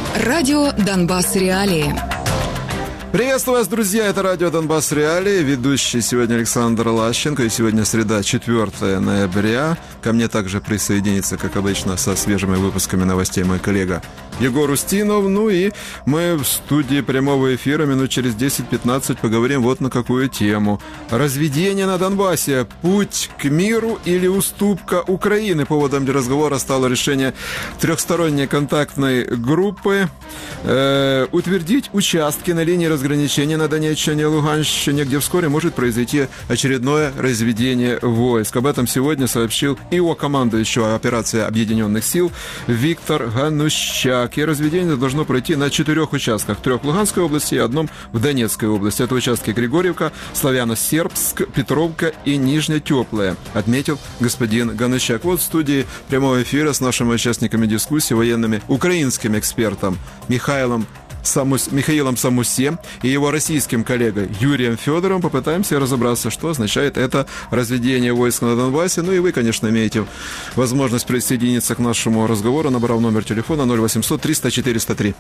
Радио «Донбасс Реалии». Приветствую вас, друзья, это радио «Донбасс Реалии», ведущий сегодня Александр Лащенко, и сегодня среда, 4 ноября. Ко мне также присоединится, как обычно, со свежими выпусками новостей мой коллега Егор Устинов. Ну и мы в студии прямого эфира минут через 10-15 поговорим вот на какую тему. Разведение на Донбассе. Путь к миру или уступка Украины? Поводом для разговора стало решение трехсторонней контактной группы утвердить участки на линии разграничения на Донеччине и Луганщине, где вскоре может произойти очередное разведение войск. Об этом сегодня сообщил ИО командующего операции Объединенных сил Виктор Ганущак. И разведение должно пройти на 4 участках. 3 в Луганской области и 1 в Донецкой области. Это участки Григорьевка, Славяно-Сербск, Петровка и Нижнетеплая, отметил господин Ганущак. Вот в студии прямого эфира с нашими участниками дискуссии, военными украинским экспертом Михаилом Самусе и его российским коллегой Юрием Федоровым попытаемся разобраться, что означает это разведение войск на Донбассе. Ну и вы, конечно, имеете возможность присоединиться к нашему разговору, набрав номер телефона 0800 300 403.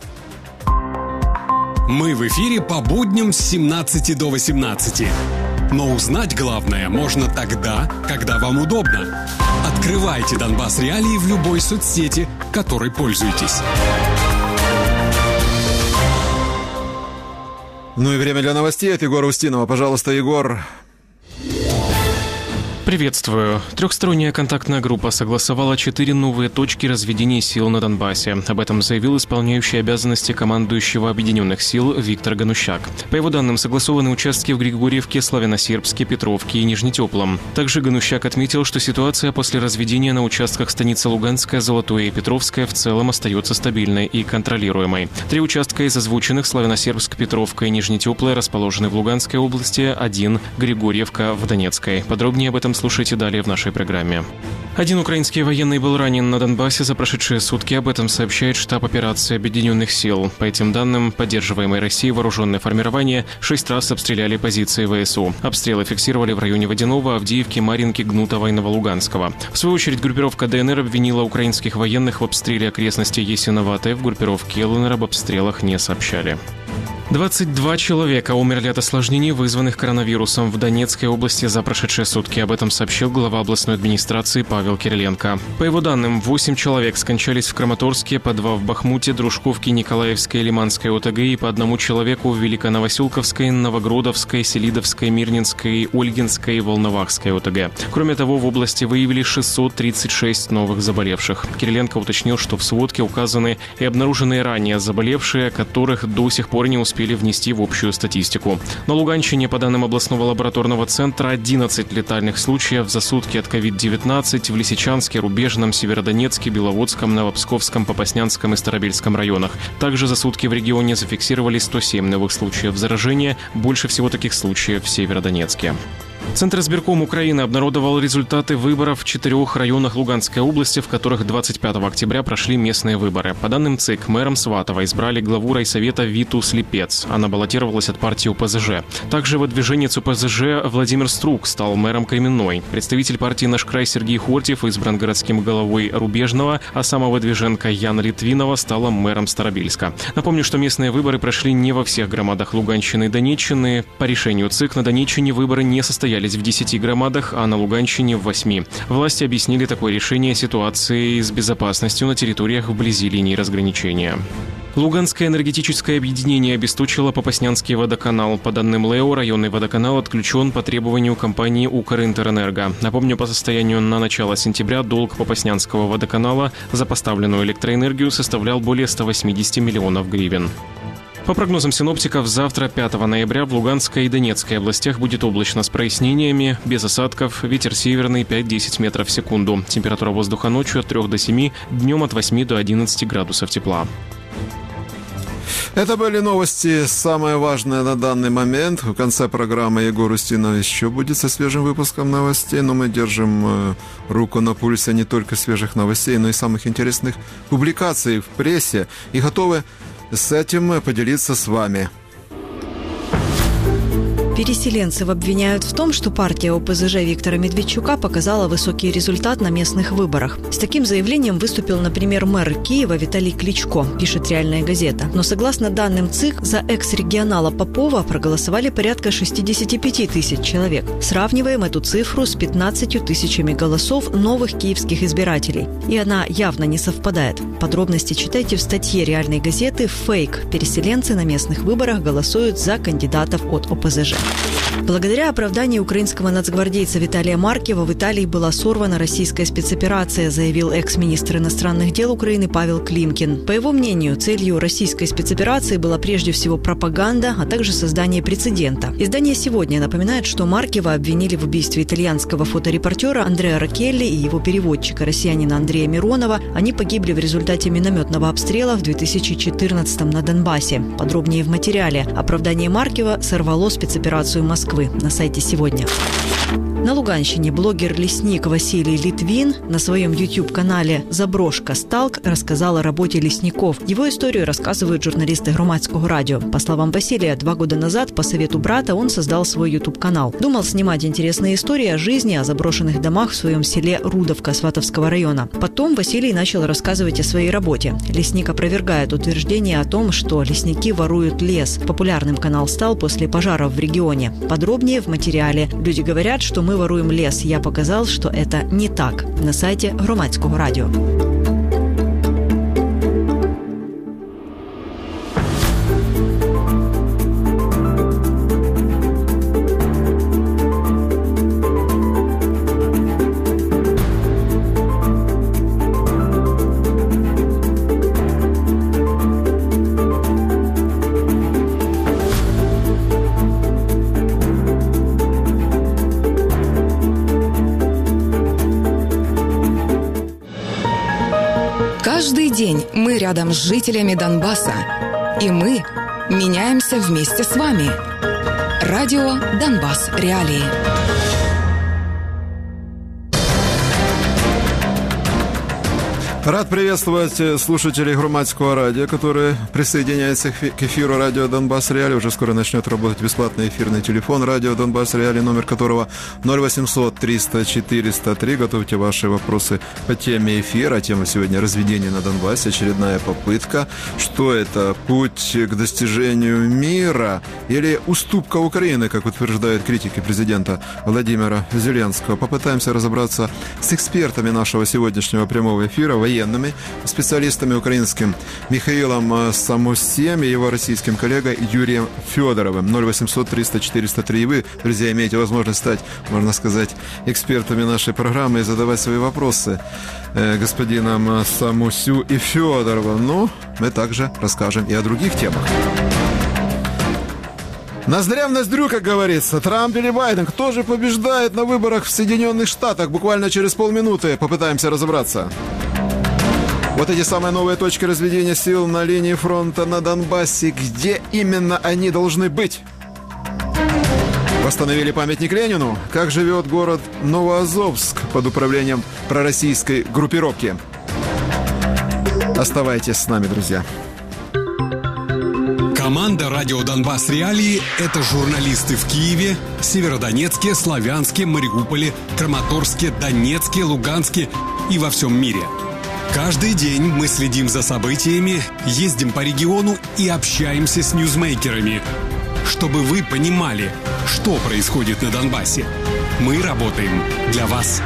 Мы в эфире по будням с 17 до 18. Но узнать главное можно тогда, когда вам удобно. Открывайте «Донбасс Реалии» в любой соцсети, которой пользуетесь. Ну и время для новостей от Егора Устинова. Пожалуйста, Егор. Приветствую. Трехсторонняя контактная группа согласовала 4 новые точки разведения сил на Донбассе. Об этом заявил исполняющий обязанности командующего Объединенных сил Виктор Ганущак. По его данным, согласованы участки в Григорьевке, Славяно-Сербске, Петровке и Нижнетеплом. Также Ганущак отметил, что ситуация после разведения на участках станицы Луганская, Золотое и Петровская в целом остается стабильной и контролируемой. 3 участка из озвученных Славяно-Сербск, Петровка и Нижнетеплая расположены в Луганской области, 1 Григорьевка в Донецкой. Подробнее об этом слушайте далее в нашей программе. 1 украинский военный был ранен на Донбассе за прошедшие сутки. Об этом сообщает штаб операции Объединенных сил. По этим данным, поддерживаемые Россией вооруженные формирования 6 раз обстреляли позиции ВСУ. Обстрелы фиксировали в районе Водяного, Авдеевки, Марьинки, Гнутова и Новолуганского. В свою очередь, группировка ДНР обвинила украинских военных в обстреле окрестностей Ясиноватой. В группировке ЛНР об обстрелах не сообщали. 22 человека умерли от осложнений, вызванных коронавирусом в Донецкой области за прошедшие сутки. Об этом сообщил глава областной администрации Павел Кириленко. По его данным, 8 человек скончались в Краматорске, по 2 в Бахмуте, Дружковке, Николаевской и Лиманской ОТГ и по 1 человеку в Великоновоселковской, Новогродовской, Селидовской, Мирнинской, Ольгинской и Волновахской ОТГ. Кроме того, в области выявили 636 новых заболевших. Кириленко уточнил, что в сводке указаны и обнаруженные ранее заболевшие, которых до сих пор не успели внести в общую статистику. На Луганщине, по данным областного лабораторного центра, 11 летальных случаев за сутки от COVID-19 в Лисичанске, Рубежном, Северодонецке, Беловодском, Новопсковском, Попаснянском и Старобельском районах. Также за сутки в регионе зафиксировали 107 новых случаев заражения. Больше всего таких случаев в Северодонецке. Центр избирком Украины обнародовал результаты выборов в 4 районах Луганской области, в которых 25 октября прошли местные выборы. По данным ЦИК, мэром Сватова избрали главу райсовета Виту Слепец. Она баллотировалась от партии УПЗЖ. Также выдвиженец УПЗЖ Владимир Струк стал мэром Кременной. Представитель партии «Наш край» Сергей Хортьев избран городским головой Рубежного, а самовыдвиженка Яна Литвинова стала мэром Старобельска. Напомню, что местные выборы прошли не во всех громадах Луганщины и Донеччины. По решению ЦИК на Донеччине выборы не состоялись в 10 громадах, а на Луганщине в 8. Власти объяснили такое решение ситуацией с безопасностью на территориях вблизи линии разграничения. Луганское энергетическое объединение обесточило Попаснянский водоканал. По данным ЛЭО, районный водоканал отключен по требованию компании «Укринтерэнерго». Напомню, по состоянию на начало сентября долг Попаснянского водоканала за поставленную электроэнергию составлял более 180 миллионов гривен. По прогнозам синоптиков, завтра, 5 ноября, в Луганской и Донецкой областях будет облачно с прояснениями, без осадков, ветер северный 5-10 метров в секунду. Температура воздуха ночью от 3 до 7, днем от 8 до 11 градусов тепла. Это были новости, самое важное на данный момент. В конце программы Егор Устинов еще будет со свежим выпуском новостей, но мы держим руку на пульсе не только свежих новостей, но и самых интересных публикаций в прессе и готовы с этим поделиться с вами. Переселенцев обвиняют в том, что партия ОПЗЖ Виктора Медведчука показала высокий результат на местных выборах. С таким заявлением выступил, например, мэр Киева Виталий Кличко, пишет «Реальная газета». Но согласно данным ЦИК, за экс-регионала Попова проголосовали порядка 65 тысяч человек. Сравниваем эту цифру с 15 тысячами голосов новых киевских избирателей. И она явно не совпадает. Подробности читайте в статье «Реальной газеты» «Фейк. Переселенцы на местных выборах голосуют за кандидатов от ОПЗЖ». Благодаря оправданию украинского нацгвардейца Виталия Маркива в Италии была сорвана российская спецоперация, заявил экс-министр иностранных дел Украины Павел Климкин. По его мнению, целью российской спецоперации была прежде всего пропаганда, а также создание прецедента. Издание «Сегодня» напоминает, что Маркива обвинили в убийстве итальянского фоторепортера Андреа Роккелли и его переводчика, россиянина Андрея Миронова. Они погибли в результате минометного обстрела в 2014-м на Донбассе. Подробнее в материале. Оправдание Маркива сорвало спецоперацию Москвы на сайте «Сегодня». На Луганщине блогер-лесник Василий Литвин на своем YouTube-канале «Заброшка Сталк» рассказал о работе лесников. Его историю рассказывают журналисты Громадского радио. По словам Василия, 2 года назад по совету брата он создал свой YouTube-канал. Думал снимать интересные истории о жизни, о заброшенных домах в своем селе Рудовка Сватовского района. Потом Василий начал рассказывать о своей работе. Лесник опровергает утверждение о том, что лесники воруют лес. Популярным канал стал после пожаров в регионе. Подробнее в материале. Люди говорят, что мы воруем лес. Я показал, что это не так. На сайте Громадского радио. Каждый день мы рядом с жителями Донбасса. И мы меняемся вместе с вами. Радио «Донбасс. Реалии». Рад приветствовать слушателей Громадского радио, которые присоединяются к эфиру радио «Донбасс Реалии». Уже скоро начнет работать бесплатный эфирный телефон радио «Донбасс Реалии», номер которого 0800 300 403. Готовьте ваши вопросы по теме эфира. Тема сегодня — разведение на Донбассе, очередная попытка. Что это? Путь к достижению мира или уступка Украины, как утверждают критики президента Владимира Зеленского? Попытаемся разобраться с экспертами нашего сегодняшнего прямого эфира, военными специалистами украинским Михаилом Самусем и его российским коллегой Юрием Федоровым. 0800 300 403. И вы, друзья, имеете возможность стать, можно сказать, экспертами нашей программы и задавать свои вопросы господинам Самусю и Федорову. Но мы также расскажем и о других темах. Ноздря в ноздрю, как говорится. Трамп или Байден? Кто же побеждает на выборах в Соединенных Штатах? Буквально через полминуты попытаемся разобраться. Вот эти самые новые точки разведения сил на линии фронта на Донбассе. Где именно они должны быть? Восстановили памятник Ленину? Как живет город Новоазовск под управлением пророссийской группировки? Оставайтесь с нами, друзья. Команда «Радио Донбасс Реалии» — это журналисты в Киеве, Северодонецке, Славянске, Мариуполе, Краматорске, Донецке, Луганске и во всем мире. Каждый день мы следим за событиями, ездим по региону и общаемся с ньюзмейкерами, чтобы вы понимали, что происходит на Донбассе. Мы работаем для вас.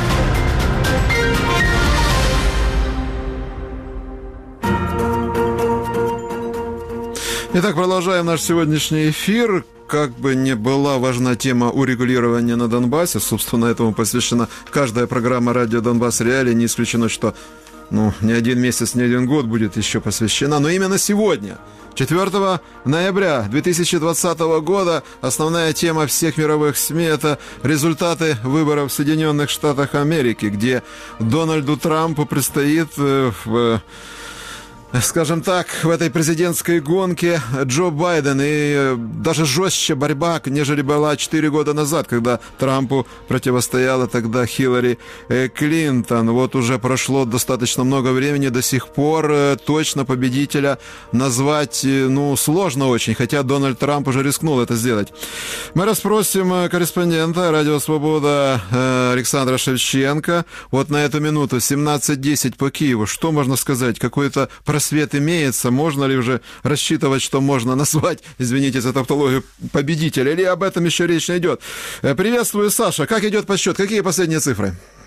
Итак, продолжаем наш сегодняшний эфир. Как бы ни была важна тема урегулирования на Донбассе, собственно, этому посвящена каждая программа «Радио Донбасс Реалии». Не исключено, что не один месяц, не один год будет еще посвящена. Но именно сегодня, 4 ноября 2020 года, основная тема всех мировых СМИ — это результаты выборов в Соединенных Штатах Америки, где Дональду Трампу предстоит в скажем так, в этой президентской гонке Джо Байден, и даже жестче борьба, нежели была 4 года назад, когда Трампу противостояла тогда Хиллари Клинтон. Вот уже прошло достаточно много времени, до сих пор точно победителя назвать, сложно очень, хотя Дональд Трамп уже рискнул это сделать. Мы расспросим корреспондента «Радио Свобода» Александра Шевченко. Вот на эту минуту 17:10 по Киеву. Что можно сказать? Какой-то просвет имеется? Можно ли уже рассчитывать, что можно назвать, извините за тавтологию, победителя? Или об этом еще речь не идет? Приветствую, Саша. Как идет подсчет? Какие последние цифры?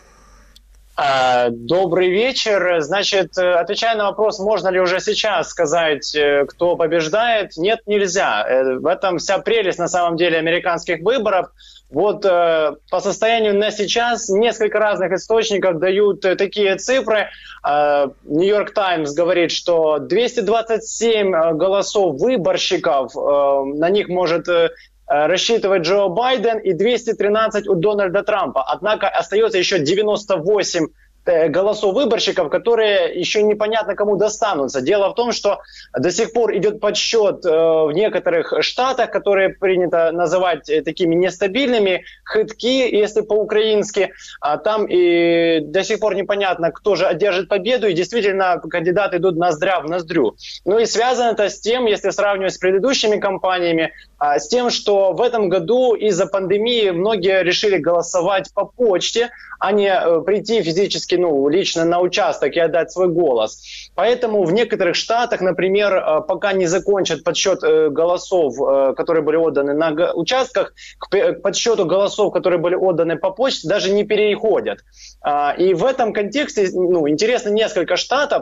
Добрый вечер. Значит, отвечая на вопрос, можно ли уже сейчас сказать, кто побеждает, нет, нельзя. В этом вся прелесть, на самом деле, американских выборов. Вот по состоянию на сейчас несколько разных источников дают такие цифры. Нью-Йорк Таймс говорит, что 227 голосов выборщиков, на них может рассчитывает Джо Байден, и 213 у Дональда Трампа. Однако остается еще 98 голосов выборщиков, которые еще непонятно кому достанутся. Дело в том, что до сих пор идет подсчет в некоторых штатах, которые принято называть такими нестабильными, хытки, если по-украински. Там и до сих пор непонятно, кто же одержит победу, и действительно кандидаты идут ноздря в ноздрю. Ну и связано это с тем, если сравнивать с предыдущими кампаниями, с тем, что в этом году из-за пандемии многие решили голосовать по почте, а не прийти физически, лично на участок и отдать свой голос. Поэтому в некоторых штатах, например, пока не закончат подсчет голосов, которые были отданы на участках, к подсчету голосов, которые были отданы по почте, даже не переходят. И в этом контексте, интересно несколько штатов,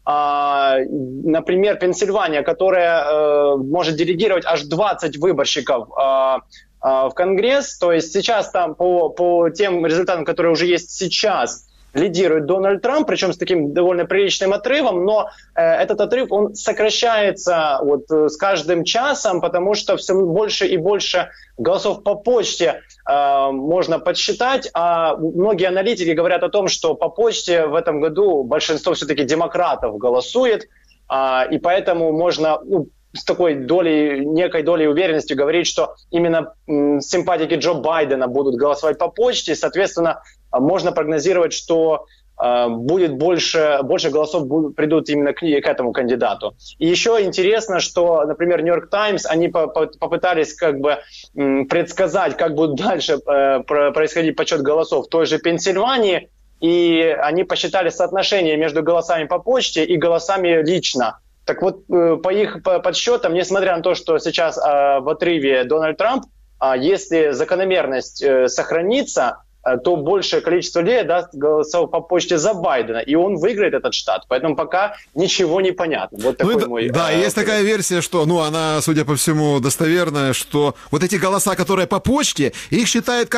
например, Пенсильвания, которая может делегировать аж 20 выборщиков в Конгресс. То есть сейчас там по тем результатам, которые уже есть сейчас, лидирует Дональд Трамп, причем с таким довольно приличным отрывом, но этот отрыв, он сокращается с каждым часом, потому что все больше и больше голосов по почте можно подсчитать, а многие аналитики говорят о том, что по почте в этом году большинство все-таки демократов голосует, и поэтому можно с такой некой долей уверенности говорить, что именно симпатики Джо Байдена будут голосовать по почте, и, соответственно, можно прогнозировать, что будет больше голосов придут именно к этому кандидату. И еще интересно, что, например, Нью-Йорк Таймс, они попытались предсказать, как будет дальше происходить подсчет голосов в той же Пенсильвании, и они посчитали соотношение между голосами по почте и голосами лично. Так вот, по их подсчетам, несмотря на то, что сейчас в отрыве Дональд Трамп, если закономерность сохранится, то большее количество людей даст голосов по почте за Байдена, и он выиграет этот штат. Поэтому пока ничего не понятно. Вот такой мой... Да, есть такая версия, что, она, судя по всему, достоверная, что вот эти голоса, которые по почте, их считают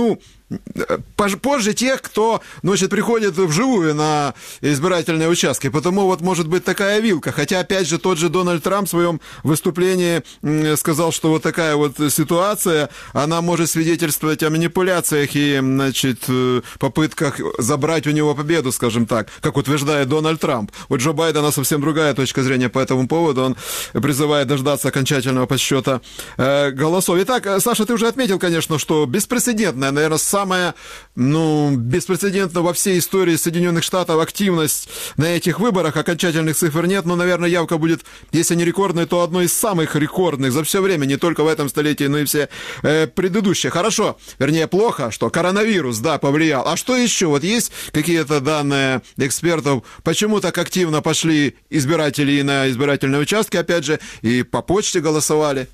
позже тех, кто, приходит вживую на избирательные участки. Потому может быть такая вилка. Хотя, опять же, тот же Дональд Трамп в своем выступлении сказал, что вот такая вот ситуация, она может свидетельствовать о манипуляциях и, попытках забрать у него победу, скажем так, как утверждает Дональд Трамп. Вот Джо Байдена совсем другая точка зрения по этому поводу. Он призывает дождаться окончательного подсчета голосов. Итак, Саша, ты уже отметил, конечно, что беспрецедентная, наверное, самая, беспрецедентная во всей истории Соединенных Штатов активность на этих выборах. Окончательных цифр нет, но, наверное, явка будет, если не рекордной, то одной из самых рекордных за все время, не только в этом столетии, но и все предыдущие. Хорошо, вернее, плохо, что коронавирус, повлиял. А что еще? Вот есть какие-то данные экспертов, почему так активно пошли избиратели и на избирательные участки, опять же, и по почте голосовали?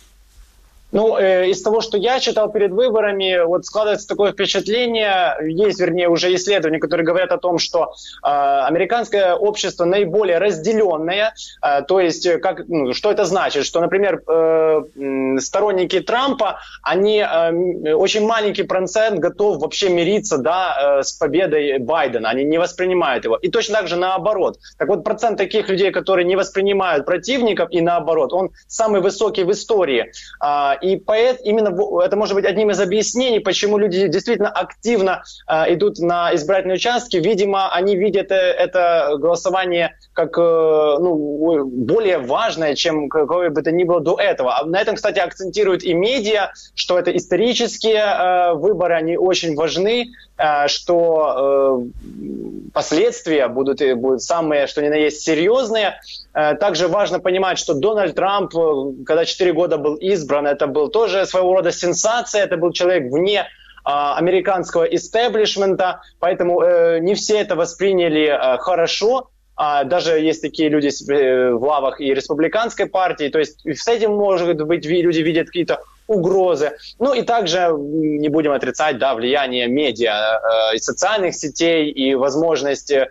Из того, что я читал перед выборами, складывается такое впечатление, есть, уже исследования, которые говорят о том, что американское общество наиболее разделенное, то есть, что это значит? Что, например, сторонники Трампа, они очень маленький процент готов вообще мириться, с победой Байдена, они не воспринимают его. И точно так же наоборот. Так вот, процент таких людей, которые не воспринимают противников, и наоборот, он самый высокий в истории. И именно это может быть одним из объяснений, почему люди действительно активно идут на избирательные участки. Видимо, они видят это голосование как более важное, чем какое бы то ни было до этого. На этом, кстати, акцентируют и медиа, что это исторические выборы, они очень важны, что последствия будут самые, что ни на есть, серьезные. Также важно понимать, что Дональд Трамп, когда 4 года был избран, это был тоже своего рода сенсация, это был человек вне американского истеблишмента, поэтому не все это восприняли хорошо. Даже есть такие люди в лавах и республиканской партии, то есть с этим, может быть, люди видят какие-то угрозы. Ну и также не будем отрицать, влияние медиа и социальных сетей и возможности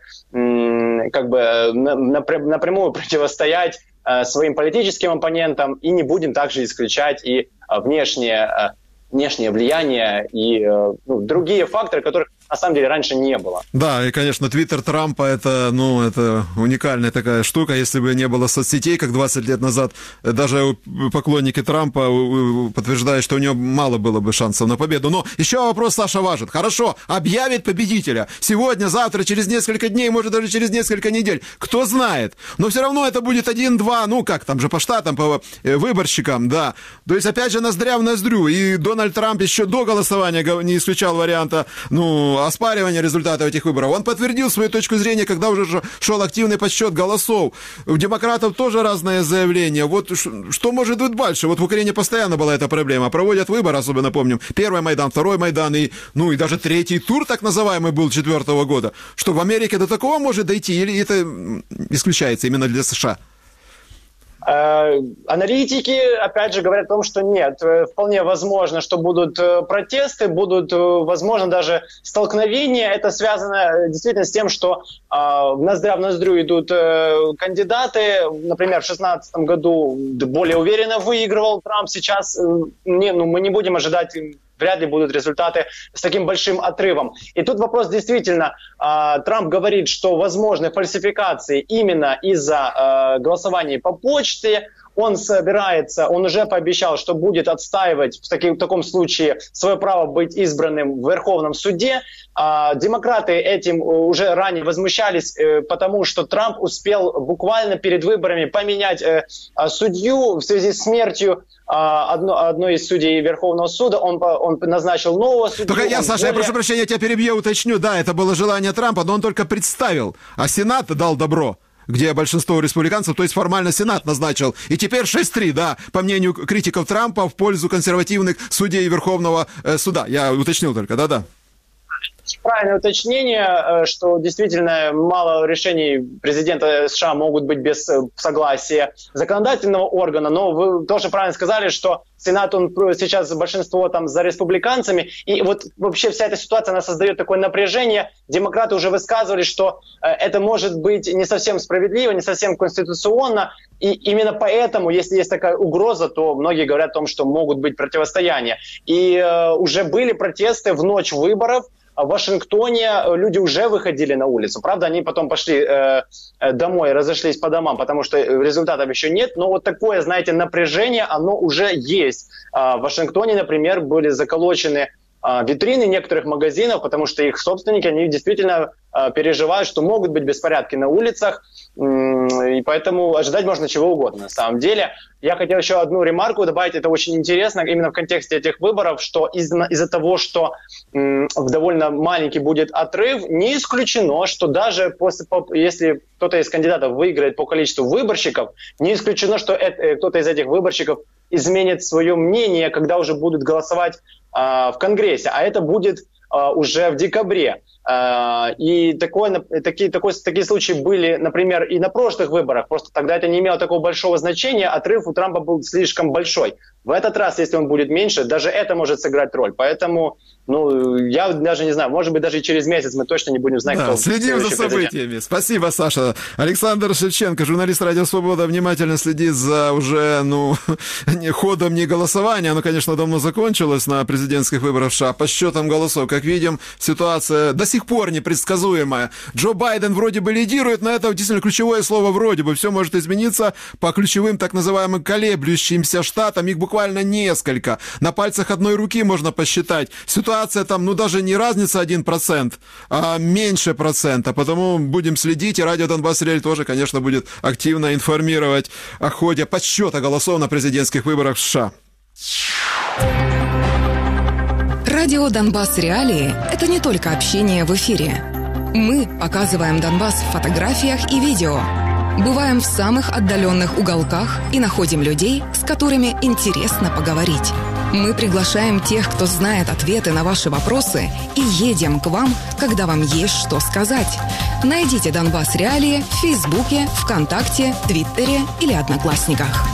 напрямую противостоять своим политическим оппонентам, и не будем также исключать и внешнее влияние и другие факторы, которых на самом деле раньше не было. Да, и, конечно, твиттер Трампа это уникальная такая штука. Если бы не было соцсетей, как 20 лет назад, даже поклонники Трампа подтверждают, что у него мало было бы шансов на победу. Но еще вопрос, Саша, важен. Хорошо, объявит победителя. Сегодня, завтра, через несколько дней, может, даже через несколько недель. Кто знает. Но все равно это будет 1-2, там же по штатам, по выборщикам, да. То есть, опять же, ноздря в ноздрю. И Дональд Трамп еще до голосования не исключал варианта, оспаривания результатов этих выборов. Он подтвердил свою точку зрения, когда уже шел активный подсчет голосов. У демократов тоже разные заявления. Вот что может быть дальше? Вот в Украине постоянно была эта проблема. Проводят выборы, особенно помним, первый Майдан, второй Майдан, и даже третий тур, так называемый, был 2004 года. Что в Америке до такого может дойти? Или это исключается именно для США? Аналитики, опять же, говорят о том, что нет. Вполне возможно, что будут протесты, будут, возможно, даже столкновения. Это связано действительно с тем, что ноздря в ноздрю идут кандидаты. Например, в 2016 году более уверенно выигрывал Трамп. Сейчас мы не будем ожидать... Вряд ли будут результаты с таким большим отрывом. И тут вопрос действительно, Трамп говорит, что возможны фальсификации именно из-за голосования по почте. Он уже пообещал, что будет отстаивать в таком случае свое право быть избранным в Верховном суде. Демократы этим уже ранее возмущались, потому что Трамп успел буквально перед выборами поменять судью в связи с смертью одной из судей Верховного суда. Он назначил нового судью. Только Саша, я прошу прощения, я тебя перебью, уточню. Да, это было желание Трампа, но он только представил, а Сенат дал добро, где большинство республиканцев, то есть формально Сенат назначил. И теперь 6-3, да, по мнению критиков Трампа, в пользу консервативных судей Верховного суда. Я уточнил только, да-да. Правильное уточнение, что действительно мало решений президента США могут быть без согласия законодательного органа, но вы тоже правильно сказали, что Сенат, он сейчас большинство там за республиканцами, и вот вообще вся эта ситуация, она создает такое напряжение. Демократы уже высказывали, что это может быть не совсем справедливо, не совсем конституционно, и именно поэтому, если есть такая угроза, то многие говорят о том, что могут быть противостояния. И уже были протесты в ночь выборов. В Вашингтоне люди уже выходили на улицу. Правда, они потом пошли домой, разошлись по домам, потому что результатов еще нет. Но вот такое, знаете, напряжение, оно уже есть. В Вашингтоне, например, были заколочены витрины некоторых магазинов, потому что их собственники, они действительно переживают, что могут быть беспорядки на улицах, и поэтому ожидать можно чего угодно на самом деле. Я хотел еще одну ремарку добавить, это очень интересно, именно в контексте этих выборов, что из-за того, что довольно маленький будет отрыв, не исключено, что даже если кто-то из кандидатов выиграет по количеству выборщиков, не исключено, что кто-то из этих выборщиков изменит свое мнение, когда уже будут голосовать в Конгрессе, а это будет уже в декабре. И такие случаи были, например, и на прошлых выборах. Просто тогда это не имело такого большого значения, отрыв у Трампа был слишком большой. В этот раз, если он будет меньше, даже это может сыграть роль. Поэтому, я даже не знаю, может быть, даже через месяц мы точно не будем знать, кто следим за событиями. Президент. Спасибо, Саша. Александр Шевченко, журналист «Радио Свобода», внимательно следит за уже, ходом не голосования. Оно, конечно, давно закончилось на президентских выборах США. По счетам голосов, как видим, ситуация до сих сих пор непредсказуемая. Джо Байден вроде бы лидирует, но это действительно ключевое слово «вроде бы». Все может измениться по ключевым так называемым колеблющимся штатам. Их буквально несколько. На пальцах одной руки можно посчитать. Ситуация там, даже не разница 1%, а меньше процента. Потому будем следить, и радио «Донбасс Реалии» тоже, конечно, будет активно информировать о ходе подсчета голосов на президентских выборах в США. Радио «Донбасс Реалии» — это не только общение в эфире. Мы показываем Донбасс в фотографиях и видео, бываем в самых отдаленных уголках и находим людей, с которыми интересно поговорить. Мы приглашаем тех, кто знает ответы на ваши вопросы, и едем к вам, когда вам есть что сказать. Найдите «Донбасс Реалии» в Фейсбуке, ВКонтакте, Твиттере или Одноклассниках.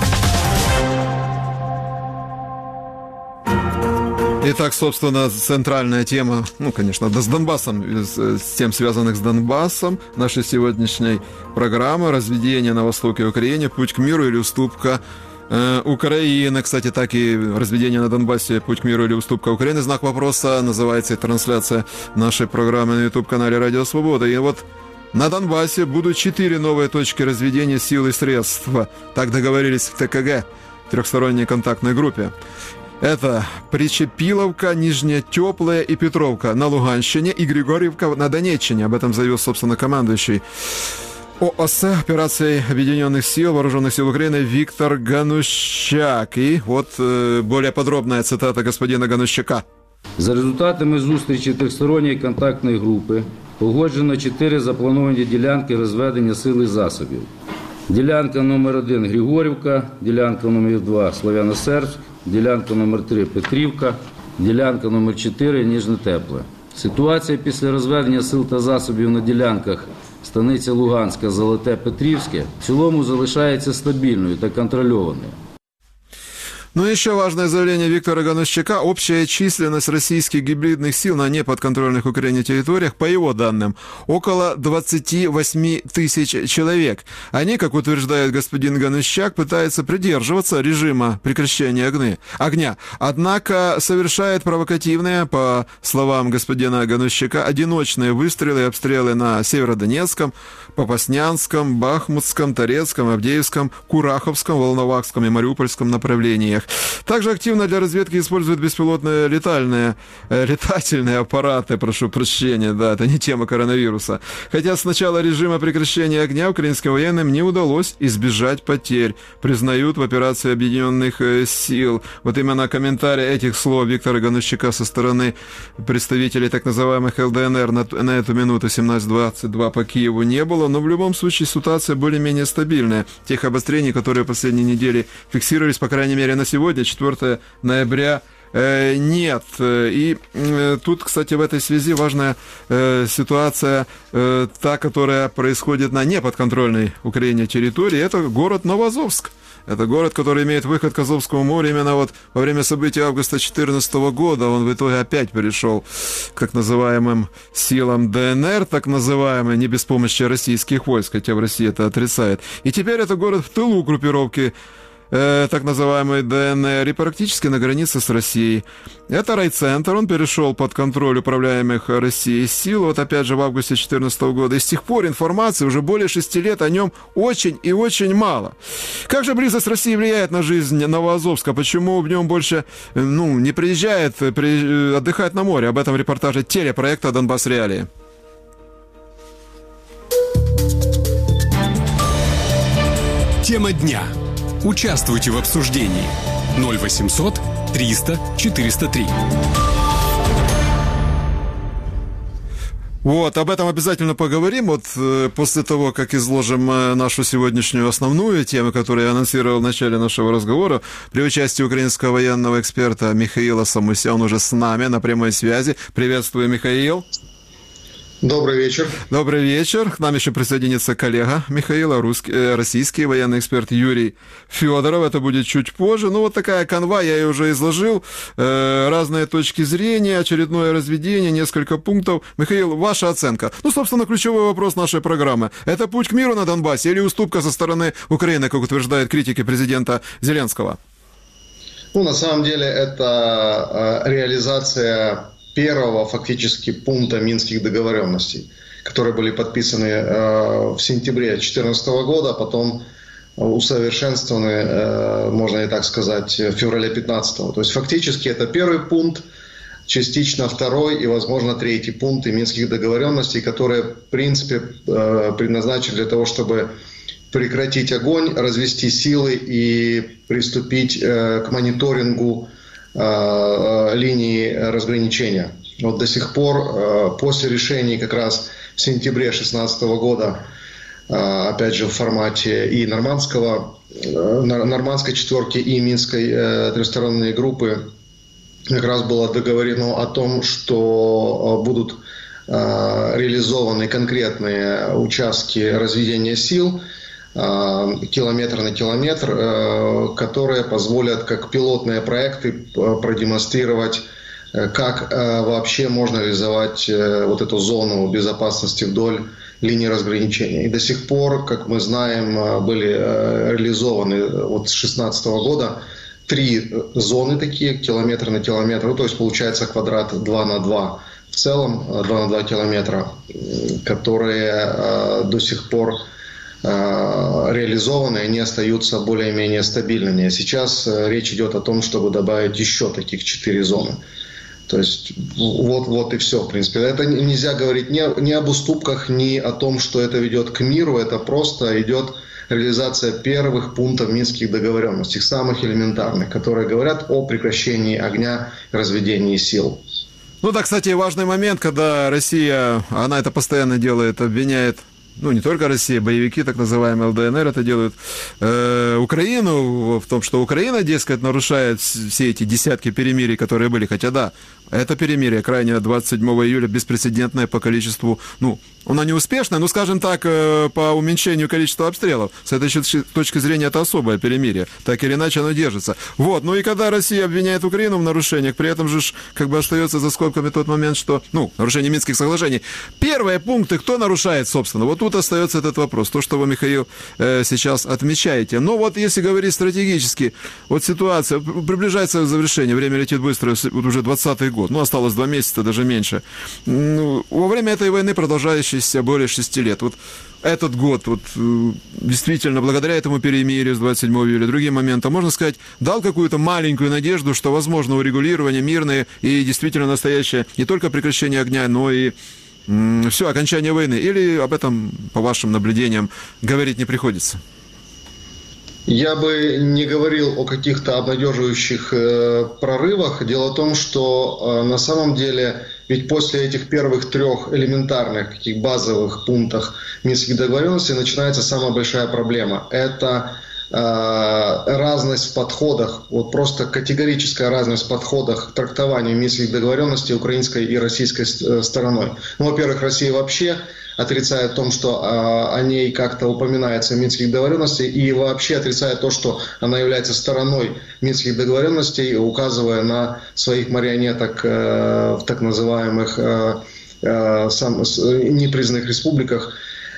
Итак, собственно, центральная тема, конечно, с Донбассом, с тем, связанных с Донбассом, нашей сегодняшней программы «Разведение на востоке Украины. Путь к миру или уступка Украины». Кстати, так и «Разведение на Донбассе. Путь к миру или уступка Украины». Знак вопроса называется и трансляция нашей программы на YouTube-канале «Радио Свобода». И вот на Донбассе будут 4 новые точки разведения сил и средств. Так договорились в ТКГ, трехсторонней контактной группе. Это Причепиловка, Нижняя Теплая и Петровка на Луганщине и Григорьевка на Донеччине. Об этом заявил, собственно, командующий ООС операцией Объединенных сил, Вооруженных сил Украины Виктор Ганущак. И вот более подробная цитата господина Ганущака. За результатами зустрічі трьохсторонньої контактної групи погоджено 4 заплановані ділянки розведення сил і засобів. Ділянка номер 1 Григорівка, ділянка номер 2 Слов'яно-Сербськ, ділянка номер 3 Петрівка, ділянка номер 4 Ніжне-Тепле. Ситуація після розведення сил та засобів на ділянках Станиця Луганська, Золоте, Петрівське в цілому залишається стабільною та контрольованою. Еще важное заявление Виктора Ганущака. Общая численность российских гибридных сил на неподконтрольных Украине территориях, по его данным, около 28 тысяч человек. Они, как утверждает господин Ганущак, пытаются придерживаться режима прекращения огня. Однако совершает провокативные, по словам господина Ганущака, одиночные выстрелы и обстрелы на Северодонецком, Попаснянском, Бахмутском, Торецком, Авдеевском, Кураховском, Волновахском и Мариупольском направлениях. Также активно для разведки используют беспилотные летательные аппараты, прошу прощения, да, это не тема коронавируса. Хотя с начала режима прекращения огня украинским военным не удалось избежать потерь, признают в операции Объединенных сил. Вот именно комментарий этих слов Виктора Ганущака со стороны представителей так называемых ЛДНР на эту минуту 17:22 по Киеву не было, но в любом случае ситуация более-менее стабильная. Тех обострений, которые в последние недели фиксировались, по крайней мере, на сегодня, 4 ноября, нет. И тут, кстати, в этой связи важная ситуация, та, которая происходит на неподконтрольной Украине территории, это город Новоазовск. Это город, который имеет выход к Азовскому морю. Именно вот во время событий августа 2014 года он в итоге опять перешел к так называемым силам ДНР, так называемые, не без помощи российских войск, хотя в России это отрицает. И теперь это город в тылу группировки так называемый ДНР и практически на границе с Россией. Это райцентр, он перешел под контроль управляемых Россией сил, вот опять же в августе 2014 года. И с тех пор информации уже более 6 лет о нем очень и очень мало. Как же близость России влияет на жизнь Новоазовска? Почему в нем больше не приезжает отдыхать на море? Об этом в репортаже телепроекта «Донбасс Реалии». Тема дня. Участвуйте в обсуждении. 0800 300 403. Вот, об этом обязательно поговорим. Вот после того, как изложим нашу сегодняшнюю основную тему, которую я анонсировал в начале нашего разговора, при участии украинского военного эксперта Михаила Самуся. Он уже с нами на прямой связи. Приветствую, Михаил. Добрый вечер. Добрый вечер. К нам еще присоединится коллега Михаила, российский военный эксперт Юрий Федоров. Это будет чуть позже. Вот такая канва, я ее уже изложил. Разные точки зрения, очередное разведение, несколько пунктов. Михаил, ваша оценка. Собственно, ключевой вопрос нашей программы. Это путь к миру на Донбассе или уступка со стороны Украины, как утверждают критики президента Зеленского? На самом деле, это реализация первого фактически пункта Минских договоренностей, которые были подписаны в сентябре 2014 года, а потом усовершенствованы, можно и так сказать, в феврале 2015. То есть фактически это первый пункт, частично второй и, возможно, третий пункты Минских договоренностей, которые, в принципе, предназначены для того, чтобы прекратить огонь, развести силы и приступить к мониторингу линии разграничения. Вот до сих пор, после решений как раз в сентябре 2016 года, опять же в формате и Нормандской четверки, и Минской трехсторонней группы, как раз было договорено о том, что будут реализованы конкретные участки разведения сил, километр на километр, которые позволят как пилотные проекты продемонстрировать, как вообще можно реализовать вот эту зону безопасности вдоль линии разграничения. И до сих пор, как мы знаем, были реализованы вот с 2016 года 3 зоны такие, километр на километр, ну, то есть получается квадрат 2 на 2, в целом 2 на 2 километра, которые до сих пор реализованы, они остаются более-менее стабильными. Сейчас речь идет о том, чтобы добавить еще таких 4 зоны. То есть вот и все, в принципе. Это нельзя говорить ни об уступках, ни о том, что это ведет к миру, это просто идет реализация первых пунктов Минских договоренностей, самых элементарных, которые говорят о прекращении огня и разведении сил. Ну да, кстати, важный момент, когда Россия, она это постоянно делает, обвиняет, ну, не только Россия, боевики, так называемые ЛДНР это делают, Украину в том, что Украина, дескать, нарушает все эти десятки перемирий, которые были. Хотя да, это перемирие крайне 27 июля беспрецедентное по количеству, ну, оно не успешное, но, скажем так, по уменьшению количества обстрелов. С этой точки зрения это особое перемирие. Так или иначе оно держится. Вот, ну и когда Россия обвиняет Украину в нарушениях, при этом же как бы остается за скобками тот момент, что, ну, нарушение Минских соглашений. Первые пункты, кто нарушает, собственно? Вот тут остается этот вопрос. То, что вы, Михаил, сейчас отмечаете. Но вот если говорить стратегически, вот ситуация приближается к завершению, время летит быстро, вот уже 20-й год, ну, осталось 2 месяца, даже меньше. Ну, во время этой войны, продолжающейся более 6 лет, вот этот год, вот действительно, благодаря этому перемирию с 27 июля, другим моментам, можно сказать, дал какую-то маленькую надежду, что возможно урегулирование мирное и действительно настоящее не только прекращение огня, но и все, окончание войны? Или об этом, по вашим наблюдениям, говорить не приходится? Я бы не говорил о каких-то обнадеживающих прорывах. Дело в том, что на самом деле ведь после этих первых 3 элементарных, таких базовых пунктов Минских договоренностей начинается самая большая проблема. Это разность в подходах, вот просто категорическая разность в подходах к трактованию Минских договоренностей украинской и российской стороной. Ну, во-первых, Россия вообще отрицает то, что о ней как-то упоминается в Минских договоренностях, и вообще отрицает то, что она является стороной Минских договоренностей, указывая на своих марионеток в так называемых непризнанных республиках.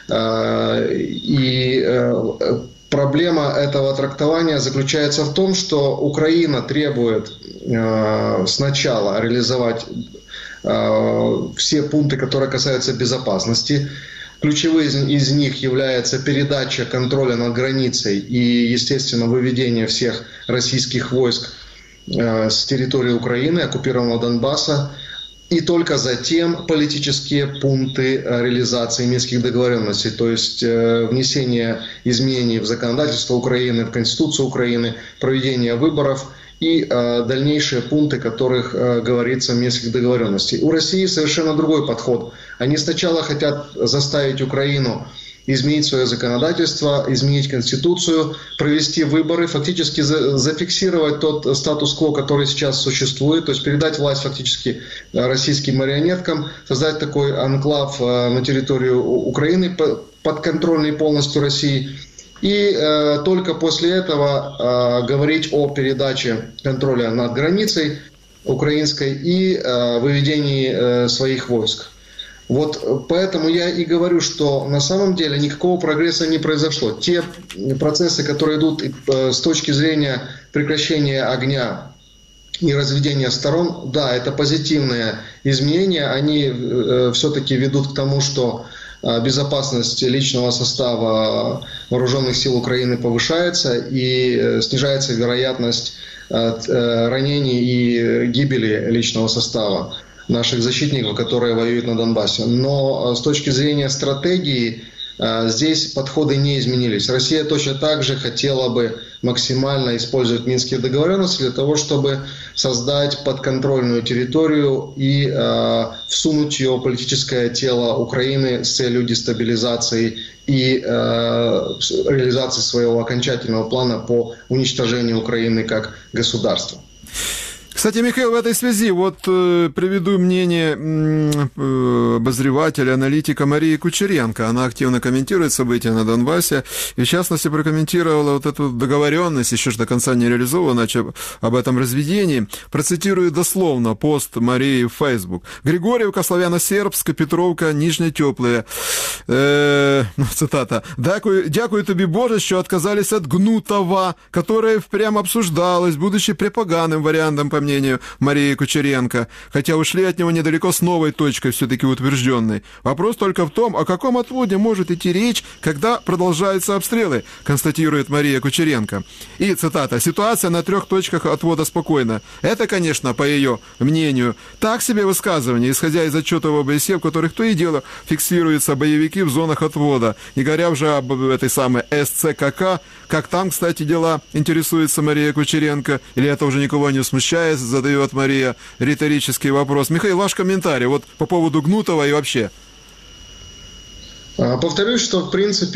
Проблема этого трактования заключается в том, что Украина требует сначала реализовать все пункты, которые касаются безопасности. Ключевым из них является передача контроля над границей и, естественно, выведение всех российских войск с территории Украины, оккупированного Донбасса. И только затем политические пункты реализации Минских договоренностей, то есть внесение изменений в законодательство Украины, в Конституцию Украины, проведение выборов и дальнейшие пункты, о которых говорится в Минских договоренностях. У России совершенно другой подход. Они сначала хотят заставить Украину изменить свое законодательство, изменить Конституцию, провести выборы, фактически зафиксировать тот статус-кво, который сейчас существует, то есть передать власть фактически российским марионеткам, создать такой анклав на территорию Украины, подконтрольный полностью России. И только после этого говорить о передаче контроля над границей украинской и выведении своих войск. Вот поэтому я и говорю, что на самом деле никакого прогресса не произошло. Те процессы, которые идут с точки зрения прекращения огня и разведения сторон, да, это позитивные изменения, они все-таки ведут к тому, что безопасность личного состава вооруженных сил Украины повышается и снижается вероятность ранений и гибели личного состава наших защитников, которые воюют на Донбассе. Но с точки зрения стратегии здесь подходы не изменились. Россия точно так же хотела бы максимально использовать Минские договоренности для того, чтобы создать подконтрольную территорию и всунуть ее в политическое тело Украины с целью дестабилизации и реализации своего окончательного плана по уничтожению Украины как государства. Кстати, Михаил, в этой связи приведу мнение обозревателя, аналитика Марии Кучеренко. Она активно комментирует события на Донбассе и, в частности, прокомментировала эту договоренность, еще до конца не реализована, об этом разведении. Процитирую дословно пост Марии в Facebook. «Григорьевка, Славяно-Сербська, Петровка, Нижнє Тепле». Цитата. «Дякую тобі, Боже, що отказались от гнутого, которое прямо обсуждалось, будучи препоганым вариантом, по мнению Марии Кучеренко, хотя ушли от него недалеко с новой точкой, все-таки утвержденной. Вопрос только в том, о каком отводе может идти речь, когда продолжаются обстрелы», констатирует Мария Кучеренко. И, цитата, «Ситуация на 3 точках отвода спокойна. Это, конечно, по ее мнению, так себе высказывание, исходя из отчетов ОБСЕ, в которых то и дело фиксируются боевики в зонах отвода. Не говоря уже об этой самой СЦКК, как там, кстати, дела, интересуется Мария Кучеренко, или это уже никого не смущает, задает Мария риторический вопрос. Михаил, ваш комментарий по поводу Гнутова и вообще. Повторюсь, что, в принципе,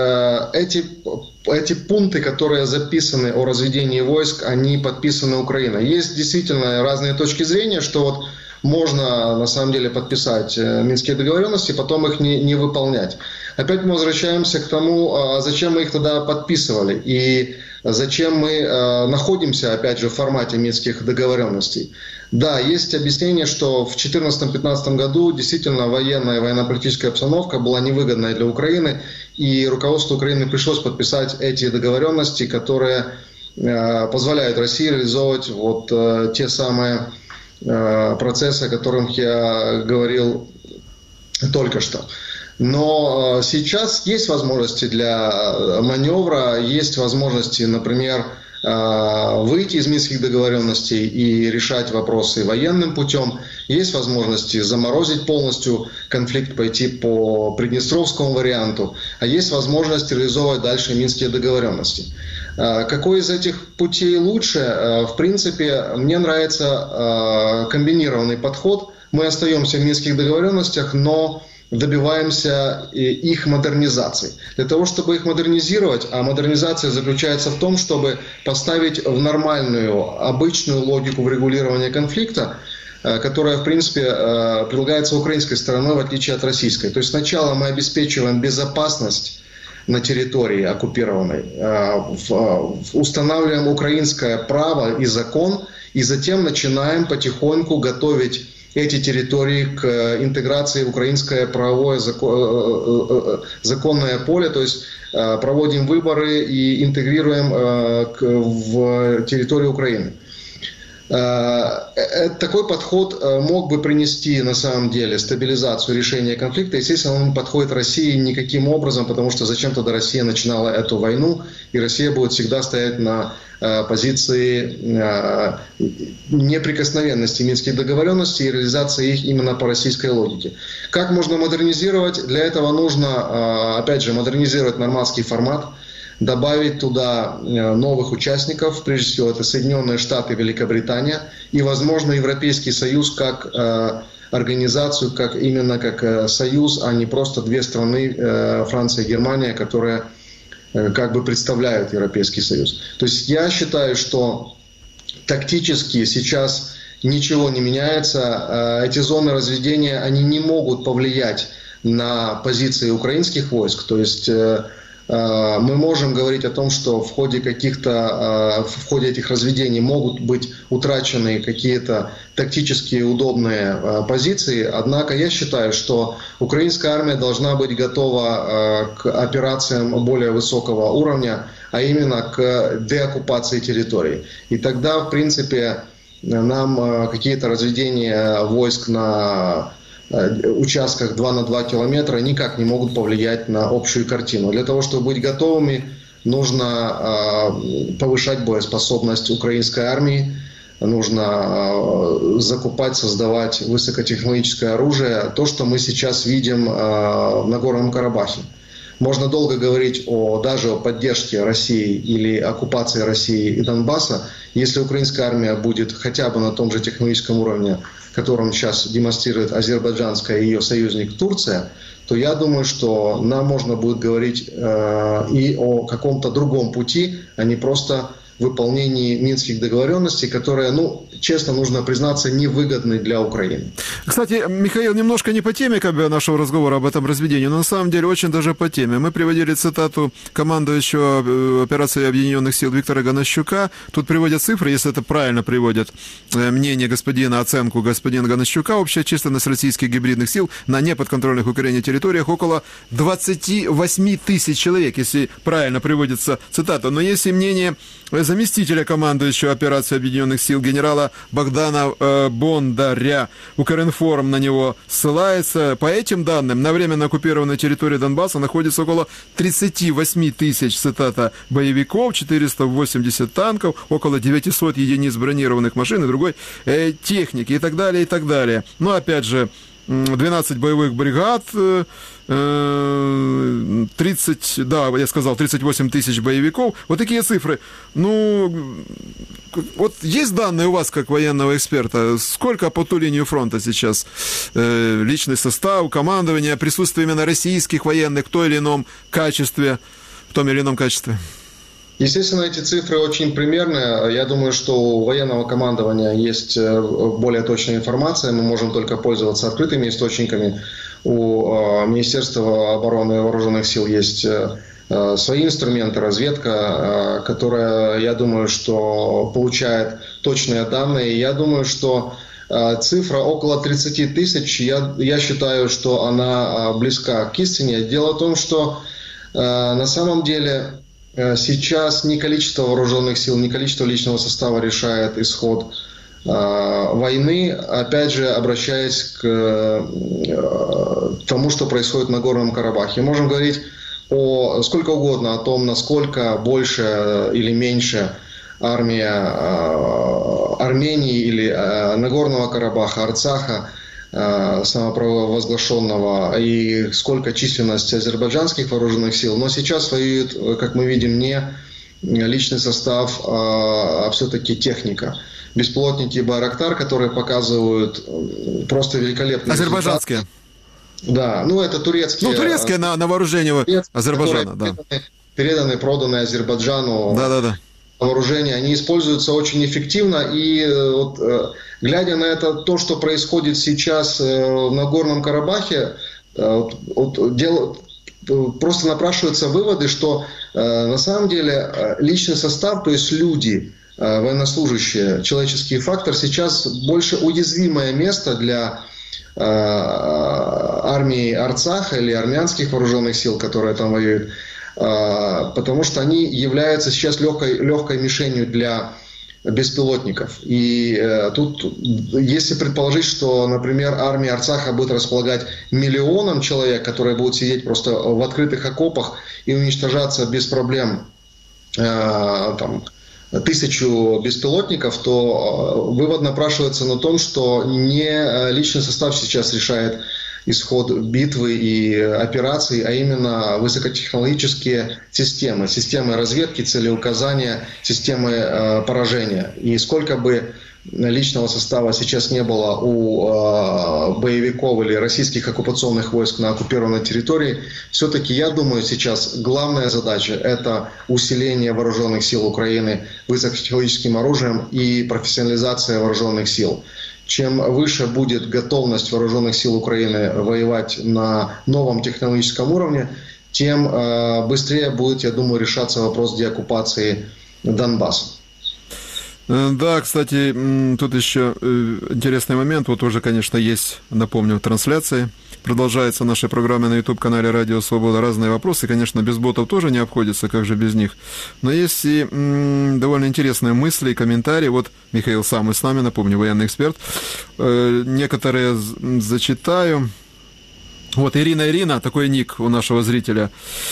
эти пункты, которые записаны о разведении войск, они подписаны Украиной. Есть действительно разные точки зрения, что можно, на самом деле, подписать Минские договоренности, потом их не выполнять. Опять мы возвращаемся к тому, зачем мы их тогда подписывали и зачем мы находимся, опять же, в формате Минских договоренностей. Да, есть объяснение, что в 2014-2015 году действительно военно-политическая обстановка была невыгодная для Украины, и руководству Украины пришлось подписать эти договоренности, которые позволяют России реализовывать те самые процессы, о которых я говорил только что. Но сейчас есть возможности для маневра, есть возможности, например, выйти из Минских договоренностей и решать вопросы военным путем. Есть возможности заморозить полностью конфликт, пойти по Приднестровскому варианту. А есть возможность реализовывать дальше Минские договоренности. Какой из этих путей лучше? В принципе, мне нравится комбинированный подход. Мы остаемся в Минских договоренностях, но добиваемся их модернизации. Для того, чтобы их модернизировать, а модернизация заключается в том, чтобы поставить в нормальную, обычную логику регулирования конфликта, которая, в принципе, предлагается украинской стороной, в отличие от российской. То есть сначала мы обеспечиваем безопасность на территории оккупированной, устанавливаем украинское право и закон, и затем начинаем потихоньку готовить эти территории к интеграции в украинское правовое законное поле, то есть проводим выборы и интегрируем в территорию Украины. Такой подход мог бы принести на самом деле стабилизацию решения конфликта. Естественно, он подходит России никаким образом, потому что зачем тогда Россия начинала эту войну, и Россия будет всегда стоять на позиции неприкосновенности Минских договоренностей и реализации их именно по российской логике. Как можно модернизировать? Для этого нужно, опять же, модернизировать нормандский формат, добавить туда новых участников, прежде всего это Соединенные Штаты, Великобритания и, возможно, Европейский Союз как организацию, как союз, а не просто две страны, Франция и Германия, которые как бы представляют Европейский Союз. То есть я считаю, что тактически сейчас ничего не меняется. Эти зоны разведения, они не могут повлиять на позиции украинских войск. То есть мы можем говорить о том, что в ходе этих разведений могут быть утрачены какие-то тактически удобные позиции. Однако я считаю, что украинская армия должна быть готова к операциям более высокого уровня, а именно к деоккупации территорий. И тогда, в принципе, нам какие-то разведения войск на участках 2 на 2 километра никак не могут повлиять на общую картину. Для того, чтобы быть готовыми, нужно повышать боеспособность украинской армии, нужно закупать, создавать высокотехнологическое оружие. То, что мы сейчас видим в Нагорном Карабахе. Можно долго говорить даже о поддержке России или оккупации России и Донбасса. Если украинская армия будет хотя бы на том же технологическом уровне, которым сейчас демонстрирует азербайджанская и ее союзник Турция, то я думаю, что нам можно будет говорить и о каком-то другом пути, а не просто выполнении минских договоренностей, которые, честно, нужно признаться, невыгодны для Украины. Кстати, Михаил, немножко не по теме нашего разговора об этом разведении, но на самом деле очень даже по теме. Мы приводили цитату командующего операцией Объединенных сил Виктора Ганущука. Тут приводят цифры, если это правильно приводят мнение оценку господина Ганущука. Общая численность российских гибридных сил на неподконтрольных Украине территориях около 28 тысяч человек, если правильно приводится цитата. Но есть и мнение заместителя командующего операцией Объединенных сил генерала Богдана Бондаря. Укринформ на него ссылается. По этим данным, на временно оккупированной территории Донбасса находится около 38 тысяч, цитата, боевиков, 480 танков, около 900 единиц бронированных машин и другой техники и так далее, и так далее. Но опять же, 12 боевых бригад, 38 тысяч боевиков. Вот такие цифры. Вот есть данные у вас, как военного эксперта, сколько по ту линию фронта сейчас личный состав, командование, присутствие именно российских военных в том или ином качестве? Естественно, эти цифры очень примерные. Я думаю, что у военного командования есть более точная информация. Мы можем только пользоваться открытыми источниками. У Министерства обороны и вооруженных сил есть свои инструменты, разведка, которая, я думаю, что получает точные данные. Я думаю, что цифра около 30 тысяч, я считаю, что она близка к истине. Дело в том, что на самом деле сейчас не количество вооруженных сил, не количество личного состава решает исход войны. Опять же, обращаясь к тому, что происходит в Нагорном Карабахе. Можем говорить сколько угодно о том, насколько больше или меньше армия Армении или Нагорного Карабаха, Арцаха, самопровозглашенного, и сколько численность азербайджанских вооруженных сил. Но сейчас воюет, как мы видим, не личный состав, а все-таки техника. Беспилотники Байрактар, которые показывают просто великолепные азербайджанские. Да, это турецкие. Турецкие на вооружение Азербайджана, да. Переданы, проданы Азербайджану. Да. Вооружения, они используются очень эффективно, и глядя на это, то, что происходит сейчас в Нагорном Карабахе, просто напрашиваются выводы, что на самом деле личный состав, то есть люди, военнослужащие, человеческий фактор сейчас больше уязвимое место для армии Арцаха или армянских вооруженных сил, которые там воюют, потому что они являются сейчас легкой мишенью для беспилотников. И тут, если предположить, что, например, армия Арцаха будет располагать 1 миллионом человек, которые будут сидеть просто в открытых окопах и уничтожаться без проблем 1000 беспилотников, то вывод напрашивается на том, что не личный состав сейчас решает исход битвы и операций, а именно высокотехнологические системы разведки, целеуказания, системы поражения. И сколько бы личного состава сейчас не было у боевиков или российских оккупационных войск на оккупированной территории, все-таки, я думаю, сейчас главная задача – это усиление вооруженных сил Украины высокотехнологическим оружием и профессионализация вооруженных сил. Чем выше будет готовность вооруженных сил Украины воевать на новом технологическом уровне, тем быстрее будет, я думаю, решаться вопрос деоккупации Донбасса. Да, кстати, тут еще интересный момент. Вот уже, конечно, есть, напомню, трансляции. Продолжается наша программа на YouTube-канале «Радио Свобода». Разные вопросы, конечно, без ботов тоже не обходится, как же без них. Но есть и довольно интересные мысли и комментарии. Вот Михаил Самый с нами, напомню, военный эксперт. Некоторые зачитаю. Вот Ирина, такой ник у нашего зрителя.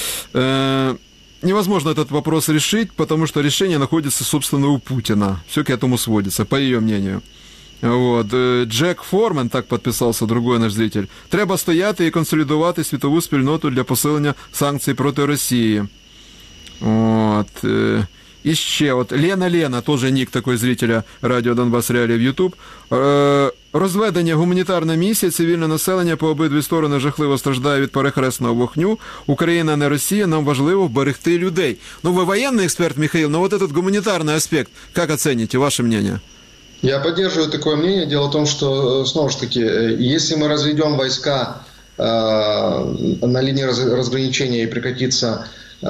Невозможно этот вопрос решить, потому что решение находится, собственно, у Путина. Все к этому сводится, по ее мнению. Вот. Джек Формен, так підписався другой наш зритель. Треба стояти і консолідувати світову спільноту для посилення санкцій проти Росії. Вот. І ще, от Лена, теж нік такой зрителя Радіо Донбас Реалії в Ютуб. Розведення гуманітарна місія, цивільне населення по обидві сторони жахливо страждає від перехресного вогню. Україна, не Росія, нам важливо вберегти людей. Ну, вы военный эксперт, Михаил, но вот этот гуманитарный аспект, как оцените, ваше мнение? Я поддерживаю такое мнение. Дело в том, что, снова же таки, если мы разведем войска на линии разграничения и прекратится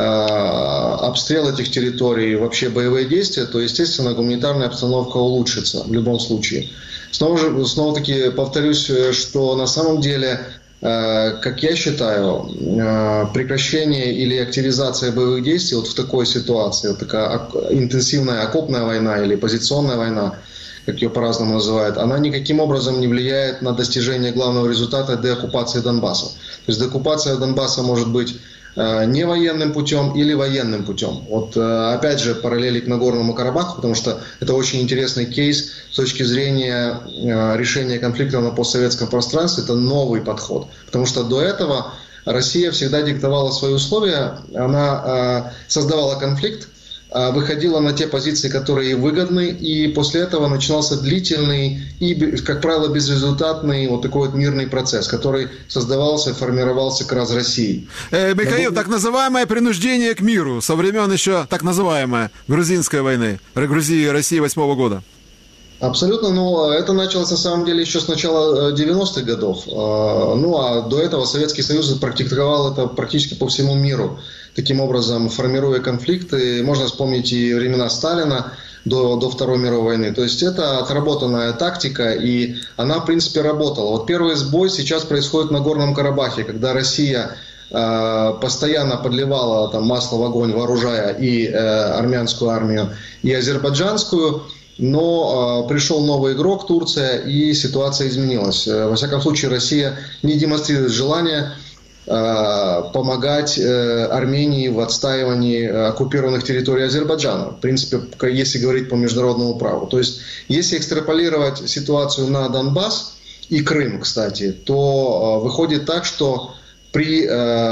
обстрел этих территорий, вообще боевые действия, то, естественно, гуманитарная обстановка улучшится в любом случае. Снова-таки повторюсь, что на самом деле, как я считаю, прекращение или активизация боевых действий вот в такой ситуации, вот такая интенсивная окопная война или позиционная война, как ее по-разному называют, она никаким образом не влияет на достижение главного результата деоккупации Донбасса. То есть деоккупация Донбасса может быть не военным путем или военным путем. Вот опять же параллели к Нагорному Карабаху, потому что это очень интересный кейс с точки зрения решения конфликта на постсоветском пространстве. Это новый подход, потому что до этого Россия всегда диктовала свои условия, она создавала конфликт, выходила на те позиции, которые ей выгодны, и после этого начинался длительный и, как правило, безрезультатный вот такой вот мирный процесс, который создавался и формировался как раз Россией. Михаил, так называемое принуждение к миру со времен еще так называемой грузинской войны, Грузии и России 8-го года. Абсолютно, но это началось на самом деле еще с начала 90-х годов. Ну а до этого Советский Союз практиковал это практически по всему миру. Таким образом, формируя конфликты, можно вспомнить и времена Сталина до Второй мировой войны. То есть это отработанная тактика, и она, в принципе, работала. Вот первый сбой сейчас происходит на Горном Карабахе, когда Россия постоянно подливала там масло в огонь, вооружая и армянскую армию, и азербайджанскую. Но пришел новый игрок, Турция, и ситуация изменилась. Во всяком случае, Россия не демонстрирует желания помогать Армении в отстаивании оккупированных территорий Азербайджана. В принципе, если говорить по международному праву. То есть, если экстраполировать ситуацию на Донбасс и Крым, кстати, то выходит так, что при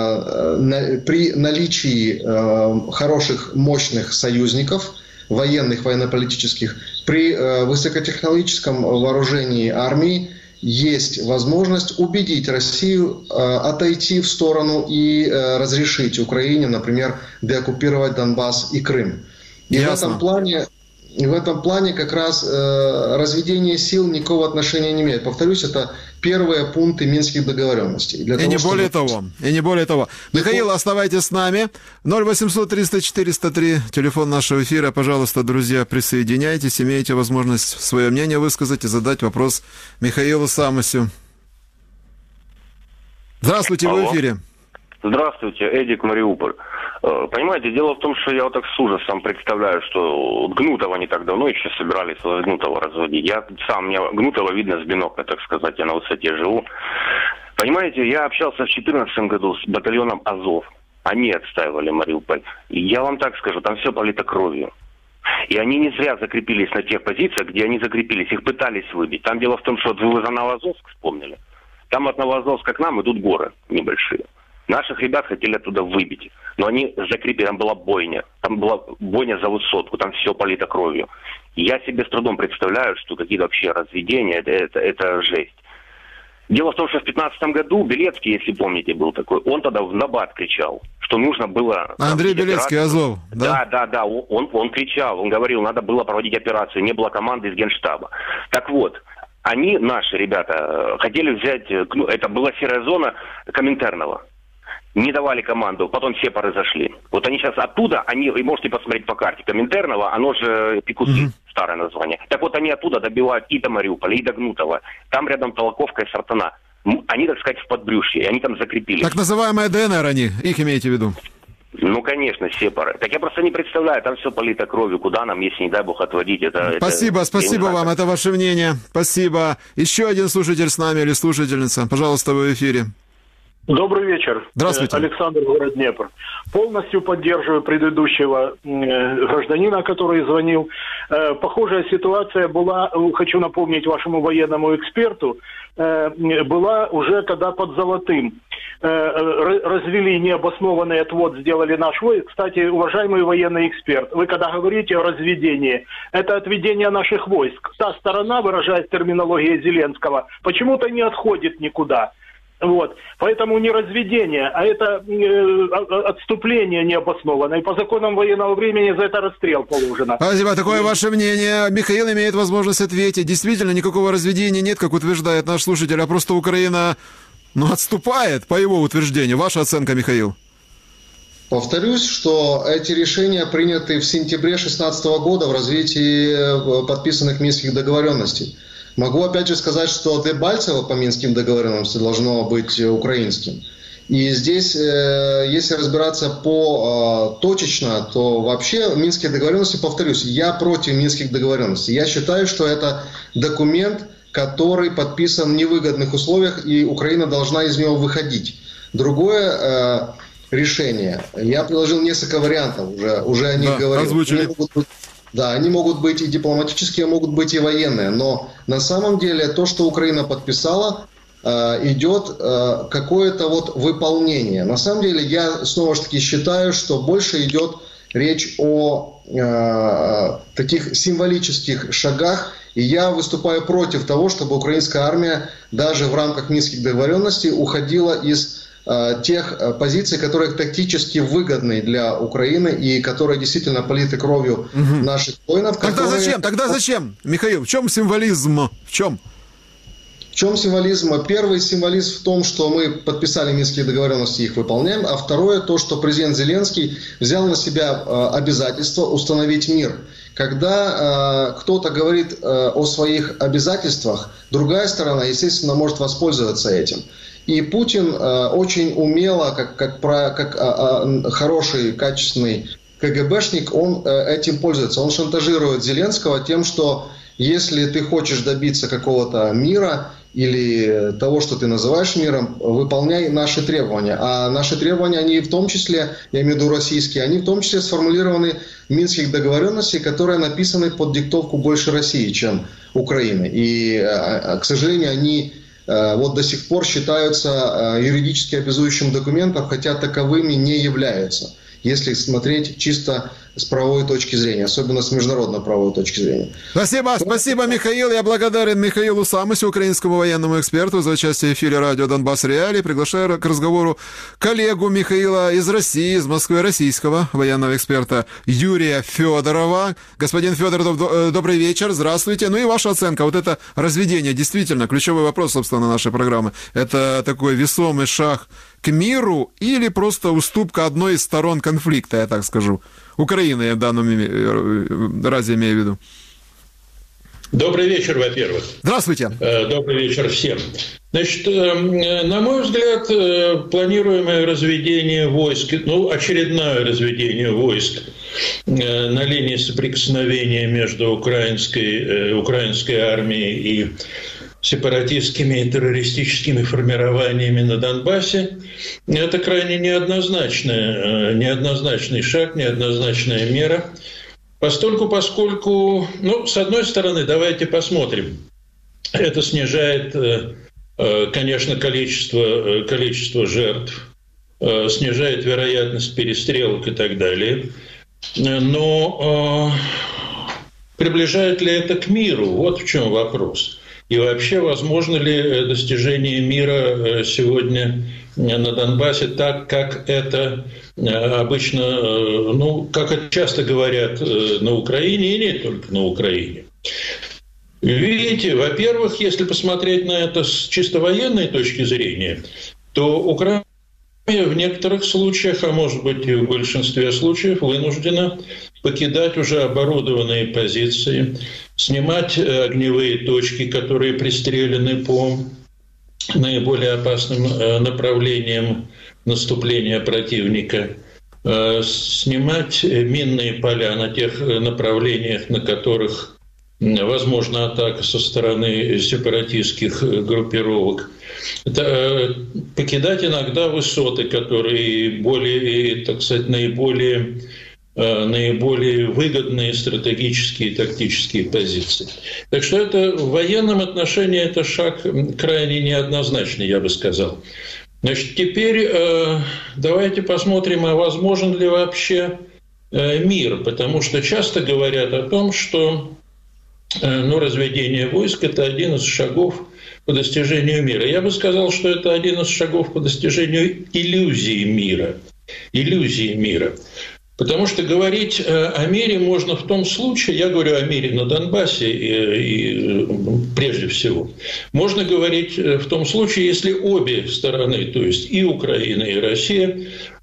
наличии хороших, мощных союзников, военных, военно-политических, при высокотехнологическом вооружении армии есть возможность убедить Россию отойти в сторону и разрешить Украине, например, деоккупировать Донбасс и Крым. И в этом плане как раз разведение сил никакого отношения не имеет. Повторюсь, это первые пункты Минских договоренностей. И не более того. Михаил, оставайтесь с нами. 0800 300 403, телефон нашего эфира. Пожалуйста, друзья, присоединяйтесь, имеете возможность свое мнение высказать и задать вопрос Михаилу Самосю. Здравствуйте, вы в эфире. Здравствуйте, Эдик, Мариуполь. Понимаете, дело в том, что я вот так с ужасом представляю, что Гнутова не так давно еще собирались Гнутова разводить. Мне Гнутова видно с бинокля, так сказать, я на высоте живу. Понимаете, я общался в 2014 году с батальоном Азов. Они отстаивали Мариуполь. И я вам так скажу, там все полито кровью. И они не зря закрепились на тех позициях, где они закрепились. Их пытались выбить. Там дело в том, что вы за Новоазовск вспомнили. Там от Новоазовска к нам идут горы небольшие. Наших ребят хотели оттуда выбить, но они закрепили, там была бойня за высотку, там все полито кровью. И я себе с трудом представляю, что какие-то вообще разведения, это жесть. Дело в том, что в 2015 году Белецкий, если помните, был такой, он тогда в набат кричал, что нужно было... Андрей Белецкий, Азов, да? Да, он кричал, он говорил, надо было проводить операцию, не было команды из Генштаба. Так вот, они, наши ребята, хотели взять, это была серая зона Коминтерного. Не давали команду, потом все произошли. Вот они сейчас оттуда, вы можете посмотреть по карте Коминтерного, оно же Пикусы, старое название. Так вот, они оттуда добивают и до Мариуполя, и до Гнутова. Там рядом Толоковка и Сартана. Они, так сказать, в подбрюшье, и они там закрепились. Так называемая ДНР они, их имеете в виду? Ну, конечно, сепары. Так я просто не представляю, там все полито кровью, куда нам, если, не дай бог, отводить это... Спасибо вам, это ваше мнение. Спасибо. Еще один слушатель с нами или слушательница. Пожалуйста, вы в эфире. Добрый вечер. Здравствуйте. Александр, город Днепр. Полностью поддерживаю предыдущего гражданина, который звонил. Похожая ситуация была, хочу напомнить вашему военному эксперту, была уже когда под Золотым. Развели необоснованный отвод, сделали наш войск. Кстати, уважаемый военный эксперт, вы когда говорите о разведении, это отведение наших войск. Та сторона, выражаясь терминологией Зеленского, почему-то не отходит никуда. Вот. Поэтому не разведение, а это отступление необоснованное. И по законам военного времени за это расстрел положено. Спасибо. Такое ваше мнение. Михаил имеет возможность ответить. Действительно, никакого разведения нет, как утверждает наш слушатель, а просто Украина, отступает, по его утверждению. Ваша оценка, Михаил? Повторюсь, что эти решения приняты в сентябре 2016 года в развитии подписанных Минских договоренностей. Могу опять же сказать, что Дебальцево по Минским договоренностям должно быть украинским. И здесь, если разбираться точечно, то вообще Минские договоренности, повторюсь, я против Минских договоренностей. Я считаю, что это документ, который подписан в невыгодных условиях, и Украина должна из него выходить. Другое решение. Я предложил несколько вариантов, уже о них говорил. Да, они могут быть и дипломатические, могут быть и военные, но на самом деле то, что Украина подписала, идет какое-то выполнение. На самом деле я снова же таки считаю, что больше идет речь о таких символических шагах, и я выступаю против того, чтобы украинская армия даже в рамках Минских договоренностей уходила из тех позиций, которые тактически выгодны для Украины и которые действительно политы кровью наших воинов. Тогда зачем? Михаил, в чем символизм? В чем символизм? Первый символизм в том, что мы подписали Минские договоренности и их выполняем, а второе то, что президент Зеленский взял на себя обязательство установить мир. Когда кто-то говорит о своих обязательствах, другая сторона, естественно, может воспользоваться этим. И Путин очень умело, как хороший, качественный КГБшник, он этим пользуется. Он шантажирует Зеленского тем, что если ты хочешь добиться какого-то мира или того, что ты называешь миром, выполняй наши требования. А наши требования, они в том числе, я имею в виду российские, они в том числе сформулированы в Минских договоренностях, которые написаны под диктовку больше России, чем Украины. И, к сожалению, они до сих пор считаются юридически обязующим документом, хотя таковыми не являются, если смотреть чисто с правовой точки зрения, особенно с международной правовой точки зрения. Спасибо, Михаил. Я благодарен Михаилу Самосу, украинскому военному эксперту, за участие в эфире радио «Донбасс Реалии». Приглашаю к разговору коллегу Михаила из России, из Москвы, российского военного эксперта Юрия Федорова. Господин Федоров, добрый вечер, здравствуйте. И ваша оценка, это разведение, действительно, ключевой вопрос, собственно, нашей программы. Это такой весомый шаг к миру или просто уступка одной из сторон конфликта, я так скажу? Украина, я в данном разе имею в виду. Добрый вечер, во-первых. Здравствуйте. Добрый вечер всем. Значит, на мой взгляд, планируемое разведение войск, очередное разведение войск на линии соприкосновения между украинской армией и сепаратистскими и террористическими формированиями на Донбассе, это крайне неоднозначный шаг, неоднозначная мера. Поскольку, с одной стороны, давайте посмотрим, это снижает, конечно, количество жертв, снижает вероятность перестрелок и так далее, но приближает ли это к миру? Вот в чем вопрос. И вообще, возможно ли достижение мира сегодня на Донбассе так, как это обычно, как это часто говорят на Украине, и не только на Украине. Видите, во-первых, если посмотреть на это с чисто военной точки зрения, то Украина в некоторых случаях, а может быть и в большинстве случаев, вынуждена покидать уже оборудованные позиции, снимать огневые точки, которые пристрелены по наиболее опасным направлениям наступления противника, снимать минные поля на тех направлениях, на которых возможна атака со стороны сепаратистских группировок, покидать иногда высоты, которые более, так сказать, наиболее выгодные стратегические и тактические позиции. Так что это в военном отношении это шаг крайне неоднозначный, я бы сказал. Значит, теперь давайте посмотрим, а возможен ли вообще мир, потому что часто говорят о том, что разведение войск – это один из шагов по достижению мира. Я бы сказал, что это один из шагов по достижению иллюзии мира. Иллюзии мира. Потому что говорить о мире можно в том случае, я говорю о мире на Донбассе и прежде всего, можно говорить в том случае, если обе стороны, то есть и Украина, и Россия,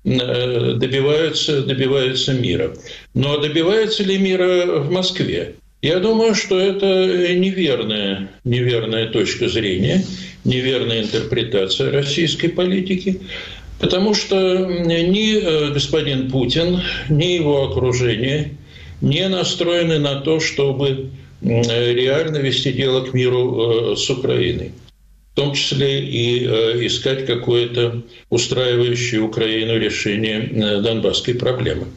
добиваются мира. Но добивается ли мира в Москве? Я думаю, что это неверная точка зрения, неверная интерпретация российской политики. Потому что ни господин Путин, ни его окружение не настроены на то, чтобы реально вести дело к миру с Украиной. В том числе и искать какое-то устраивающее Украину решение донбасской проблемы.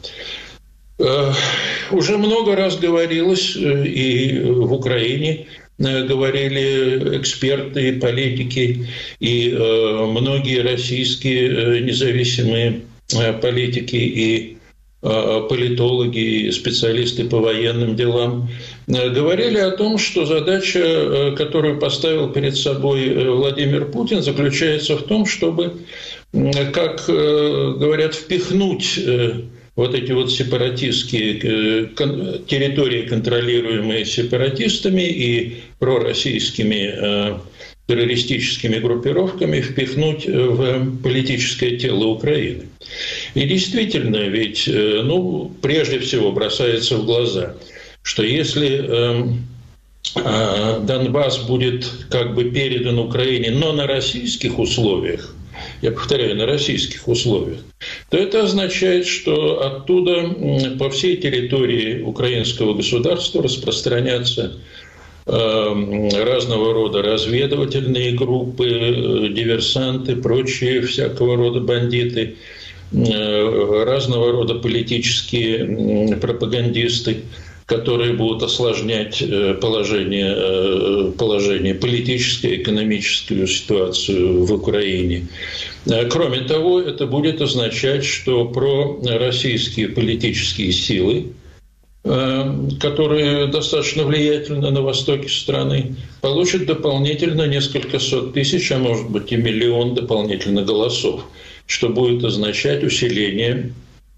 Уже много раз говорилось и в Украине, говорили эксперты, политики и многие российские независимые политики и политологи, и специалисты по военным делам, говорили о том, что задача, которую поставил перед собой Владимир Путин, заключается в том, чтобы, как говорят, впихнуть вот эти вот сепаратистские территории, контролируемые сепаратистами и пророссийскими террористическими группировками, впихнуть в политическое тело Украины. И действительно, ведь, прежде всего бросается в глаза, что если Донбасс будет как бы передан Украине, но на российских условиях, я повторяю, на российских условиях, то это означает, что оттуда по всей территории украинского государства распространятся разного рода разведывательные группы, диверсанты, прочие всякого рода бандиты, разного рода политические пропагандисты, которые будут осложнять положение политическое, экономическую ситуацию в Украине. Кроме того, это будет означать, что пророссийские политические силы, которые достаточно влиятельны на востоке страны, получат дополнительно несколько сот тысяч, а может быть и миллион дополнительно голосов, что будет означать усиление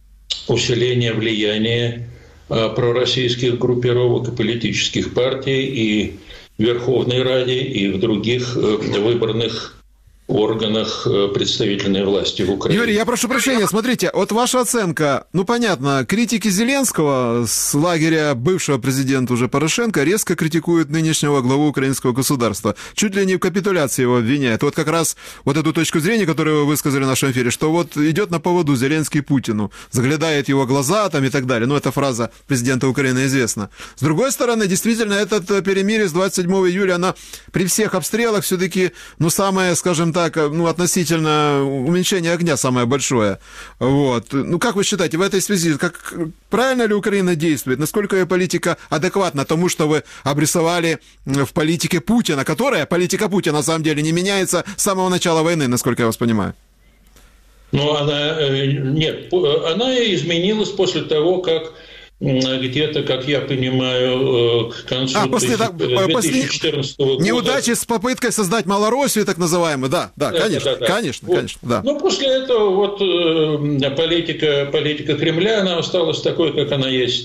влияния пророссийских группировок и политических партий и в Верховной Раде, и в других выборных органах представительной власти в Украине. Юрий, я прошу прощения, смотрите, вот ваша оценка, понятно, критики Зеленского с лагеря бывшего президента уже Порошенко резко критикуют нынешнего главу украинского государства, чуть ли не в капитуляции его обвиняют. Вот как раз вот эту точку зрения, которую вы высказали в нашем эфире, что вот идет на поводу Зеленский Путину, заглядает в его глаза там и так далее. Эта фраза президента Украины известна. С другой стороны, действительно, этот перемирие с 27 июля, она при всех обстрелах все-таки, самое, скажем так, относительно уменьшения огня самое большое. Вот. Как вы считаете, в этой связи, правильно ли Украина действует? Насколько ее политика адекватна тому, что вы обрисовали в политике Путина, которая, политика Путина, на самом деле, не меняется с самого начала войны, насколько я вас понимаю? Она изменилась после того, как где-то, как я понимаю, к концу 2014 года... Неудачи с попыткой создать Малороссию, так называемую, да, конечно. Да. После этого политика Кремля, она осталась такой, как она есть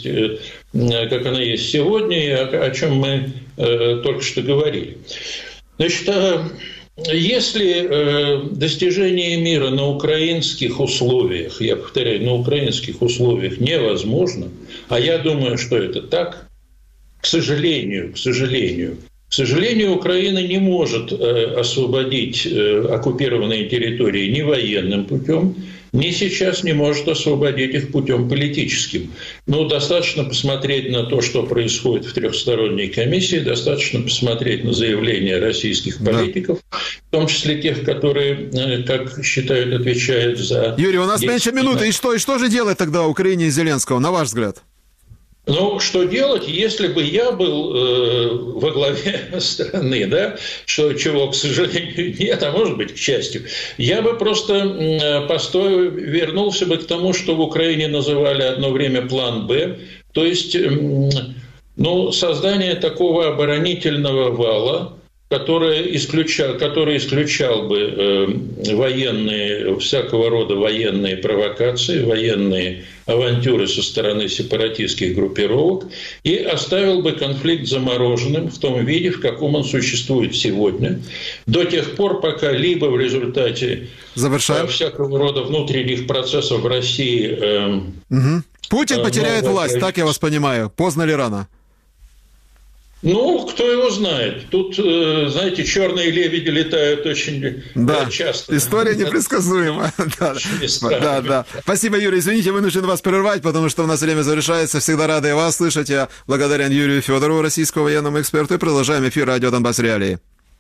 сегодня, и о чем мы только что говорили. Значит, если достижение мира на украинских условиях, я повторяю, на украинских условиях невозможно, а я думаю, что это так, к сожалению, Украина не может освободить оккупированные территории ни военным путем, ни сейчас не может освободить их путем политическим. Но достаточно посмотреть на то, что происходит в трехсторонней комиссии, достаточно посмотреть на заявления российских политиков, в том числе тех, которые, как считают, отвечают за... Юрий, у нас меньше минуты. И что же делать тогда Украине и Зеленского, на ваш взгляд? Ну, что делать, если бы я был во главе страны, да, чего, к сожалению, нет, а может быть, к счастью, я бы просто вернулся бы к тому, что в Украине называли одно время план «Б», то есть создание такого оборонительного вала, который исключал бы всякого рода военные провокации, военные авантюры со стороны сепаратистских группировок и оставил бы конфликт замороженным в том виде, в каком он существует сегодня, до тех пор, пока либо в результате всякого рода внутренних процессов в России... Путин потеряет власть, так я вас понимаю. Поздно ли рано? Ну, кто его знает. Тут, знаете, черные лебеди летают очень часто. История непредсказуема. Да. Спасибо, Юрий. Извините, вынужден вас прервать, потому что у нас время завершается. Всегда рады вас слышать. Я благодарен Юрию Федорову, российскому военному эксперту. И продолжаем эфир радио «Донбасс Реалии».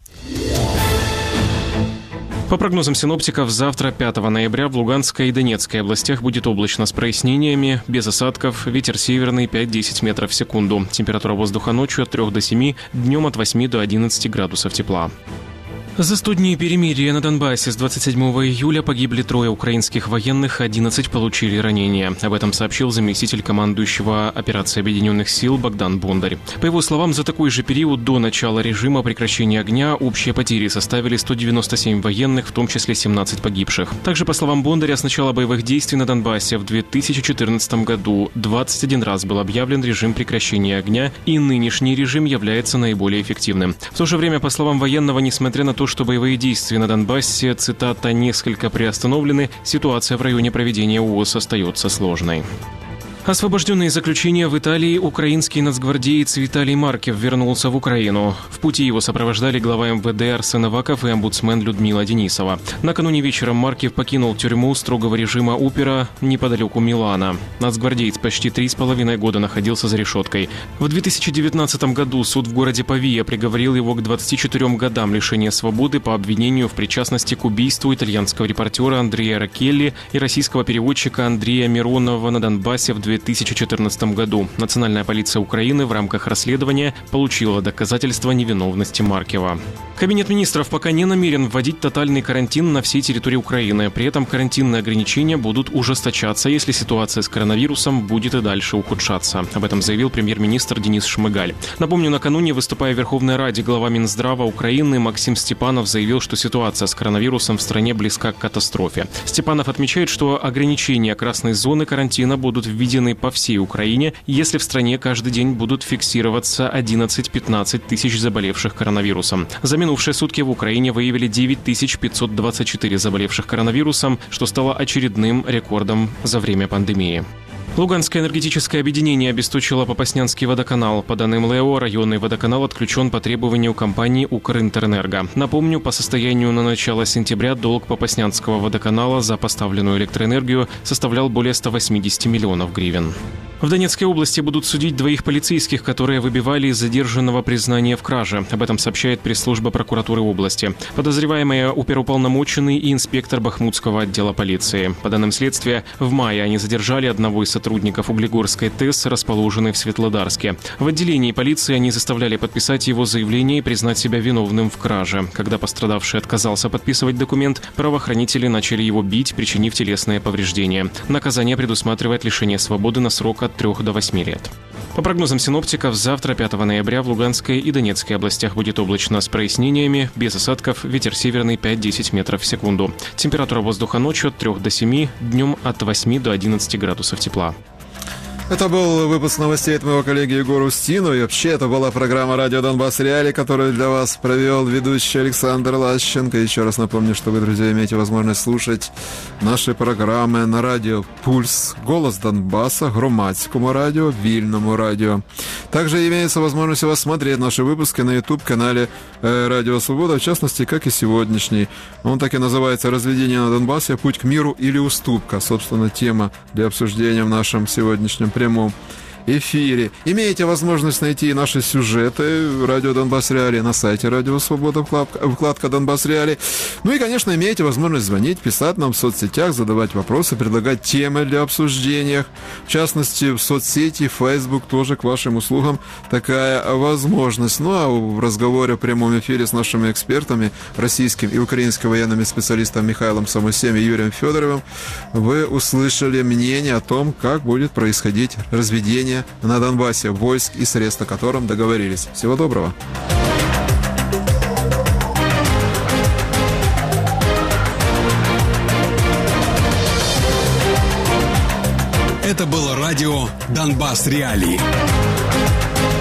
По прогнозам синоптиков, завтра, 5 ноября, в Луганской и Донецкой областях будет облачно с прояснениями, без осадков, ветер северный 5-10 метров в секунду. Температура воздуха ночью от 3 до 7, днем от 8 до 11 градусов тепла. За 100 дней перемирия на Донбассе с 27 июля погибли 3 украинских военных, 11 получили ранения. Об этом сообщил заместитель командующего операции Объединенных сил Богдан Бондарь. По его словам, за такой же период до начала режима прекращения огня общие потери составили 197 военных, в том числе 17 погибших. Также, по словам Бондаря, с начала боевых действий на Донбассе в 2014 году 21 раз был объявлен режим прекращения огня, и нынешний режим является наиболее эффективным. В то же время, по словам военного, несмотря на то, что боевые действия на Донбассе, цитата, несколько приостановлены, ситуация в районе проведения ООС остается сложной. Освобожденный из заключения в Италии украинский нацгвардеец Виталий Маркев вернулся в Украину. В пути его сопровождали глава МВД Арсен Аваков и омбудсмен Людмила Денисова. Накануне вечером Маркев покинул тюрьму строгого режима Упера неподалеку Милана. Нацгвардеец почти 3,5 года находился за решеткой. В 2019 году суд в городе Павия приговорил его к 24 годам лишения свободы по обвинению в причастности к убийству итальянского репортера Андреа Роккелли и российского переводчика Андрея Миронова на Донбассе в 2014 году. Национальная полиция Украины в рамках расследования получила доказательства невиновности Маркева. Кабинет министров пока не намерен вводить тотальный карантин на всей территории Украины. При этом карантинные ограничения будут ужесточаться, если ситуация с коронавирусом будет и дальше ухудшаться. Об этом заявил премьер-министр Денис Шмыгаль. Напомню, накануне, выступая в Верховной Раде, глава Минздрава Украины Максим Степанов заявил, что ситуация с коронавирусом в стране близка к катастрофе. Степанов отмечает, что ограничения красной зоны карантина будут введены по всей Украине, если в стране каждый день будут фиксироваться 11-15 тысяч заболевших коронавирусом. За минувшие сутки в Украине выявили 9524 заболевших коронавирусом, что стало очередным рекордом за время пандемии. Луганское энергетическое объединение обесточило Попаснянский водоканал. По данным ЛЭО, районный водоканал отключен по требованию компании «Укринтерэнерго». Напомню, по состоянию на начало сентября долг Попаснянского водоканала за поставленную электроэнергию составлял более 180 миллионов гривен. В Донецкой области будут судить 2 полицейских, которые выбивали из задержанного признания в краже. Об этом сообщает пресс-служба прокуратуры области. Подозреваемые оперуполномоченный и инспектор Бахмутского отдела полиции. По данным следствия, в мае они задержали одного из сотрудников Углегорской ТЭС, расположенной в Светлодарске. В отделении полиции они заставляли подписать его заявление и признать себя виновным в краже. Когда пострадавший отказался подписывать документ, правоохранители начали его бить, причинив телесные повреждения. Наказание предусматривает лишение свободы на срок от 3 до 8 лет. По прогнозам синоптиков, завтра, 5 ноября, в Луганской и Донецкой областях будет облачно с прояснениями, без осадков, ветер северный 5-10 метров в секунду. Температура воздуха ночью от 3 до 7, днем от 8 до 11 градусов тепла. Это был выпуск новостей от моего коллеги Егора Устинова. И вообще, это была программа «Радио Донбасс Реалии», которую для вас провел ведущий Александр Лащенко. Еще раз напомню, что вы, друзья, имеете возможность слушать наши программы на радио «Пульс», «Голос Донбасса», «Громадському радио», «Вільному радио». Также имеется возможность у вас смотреть наши выпуски на YouTube-канале «Радио Свобода», в частности, как и сегодняшний. Он так и называется «Разведение на Донбассе. Путь к миру или уступка». Собственно, тема для обсуждения в нашем сегодняшнем прямом эфире. Имеете возможность найти наши сюжеты «Радио Донбасс Реалии» на сайте «Радио Свобода», вкладка «Донбасс Реалии». Ну и, конечно, имеете возможность звонить, писать нам в соцсетях, задавать вопросы, предлагать темы для обсуждения. В частности, в соцсети Facebook тоже к вашим услугам такая возможность. Ну а в разговоре в прямом эфире с нашими экспертами, российским и украинским военными специалистом Михаилом Самусем и Юрием Федоровым, вы услышали мнение о том, как будет происходить разведение на Донбассе войск и средств, о котором договорились. Всего доброго. Это было радио «Донбасс Реалии».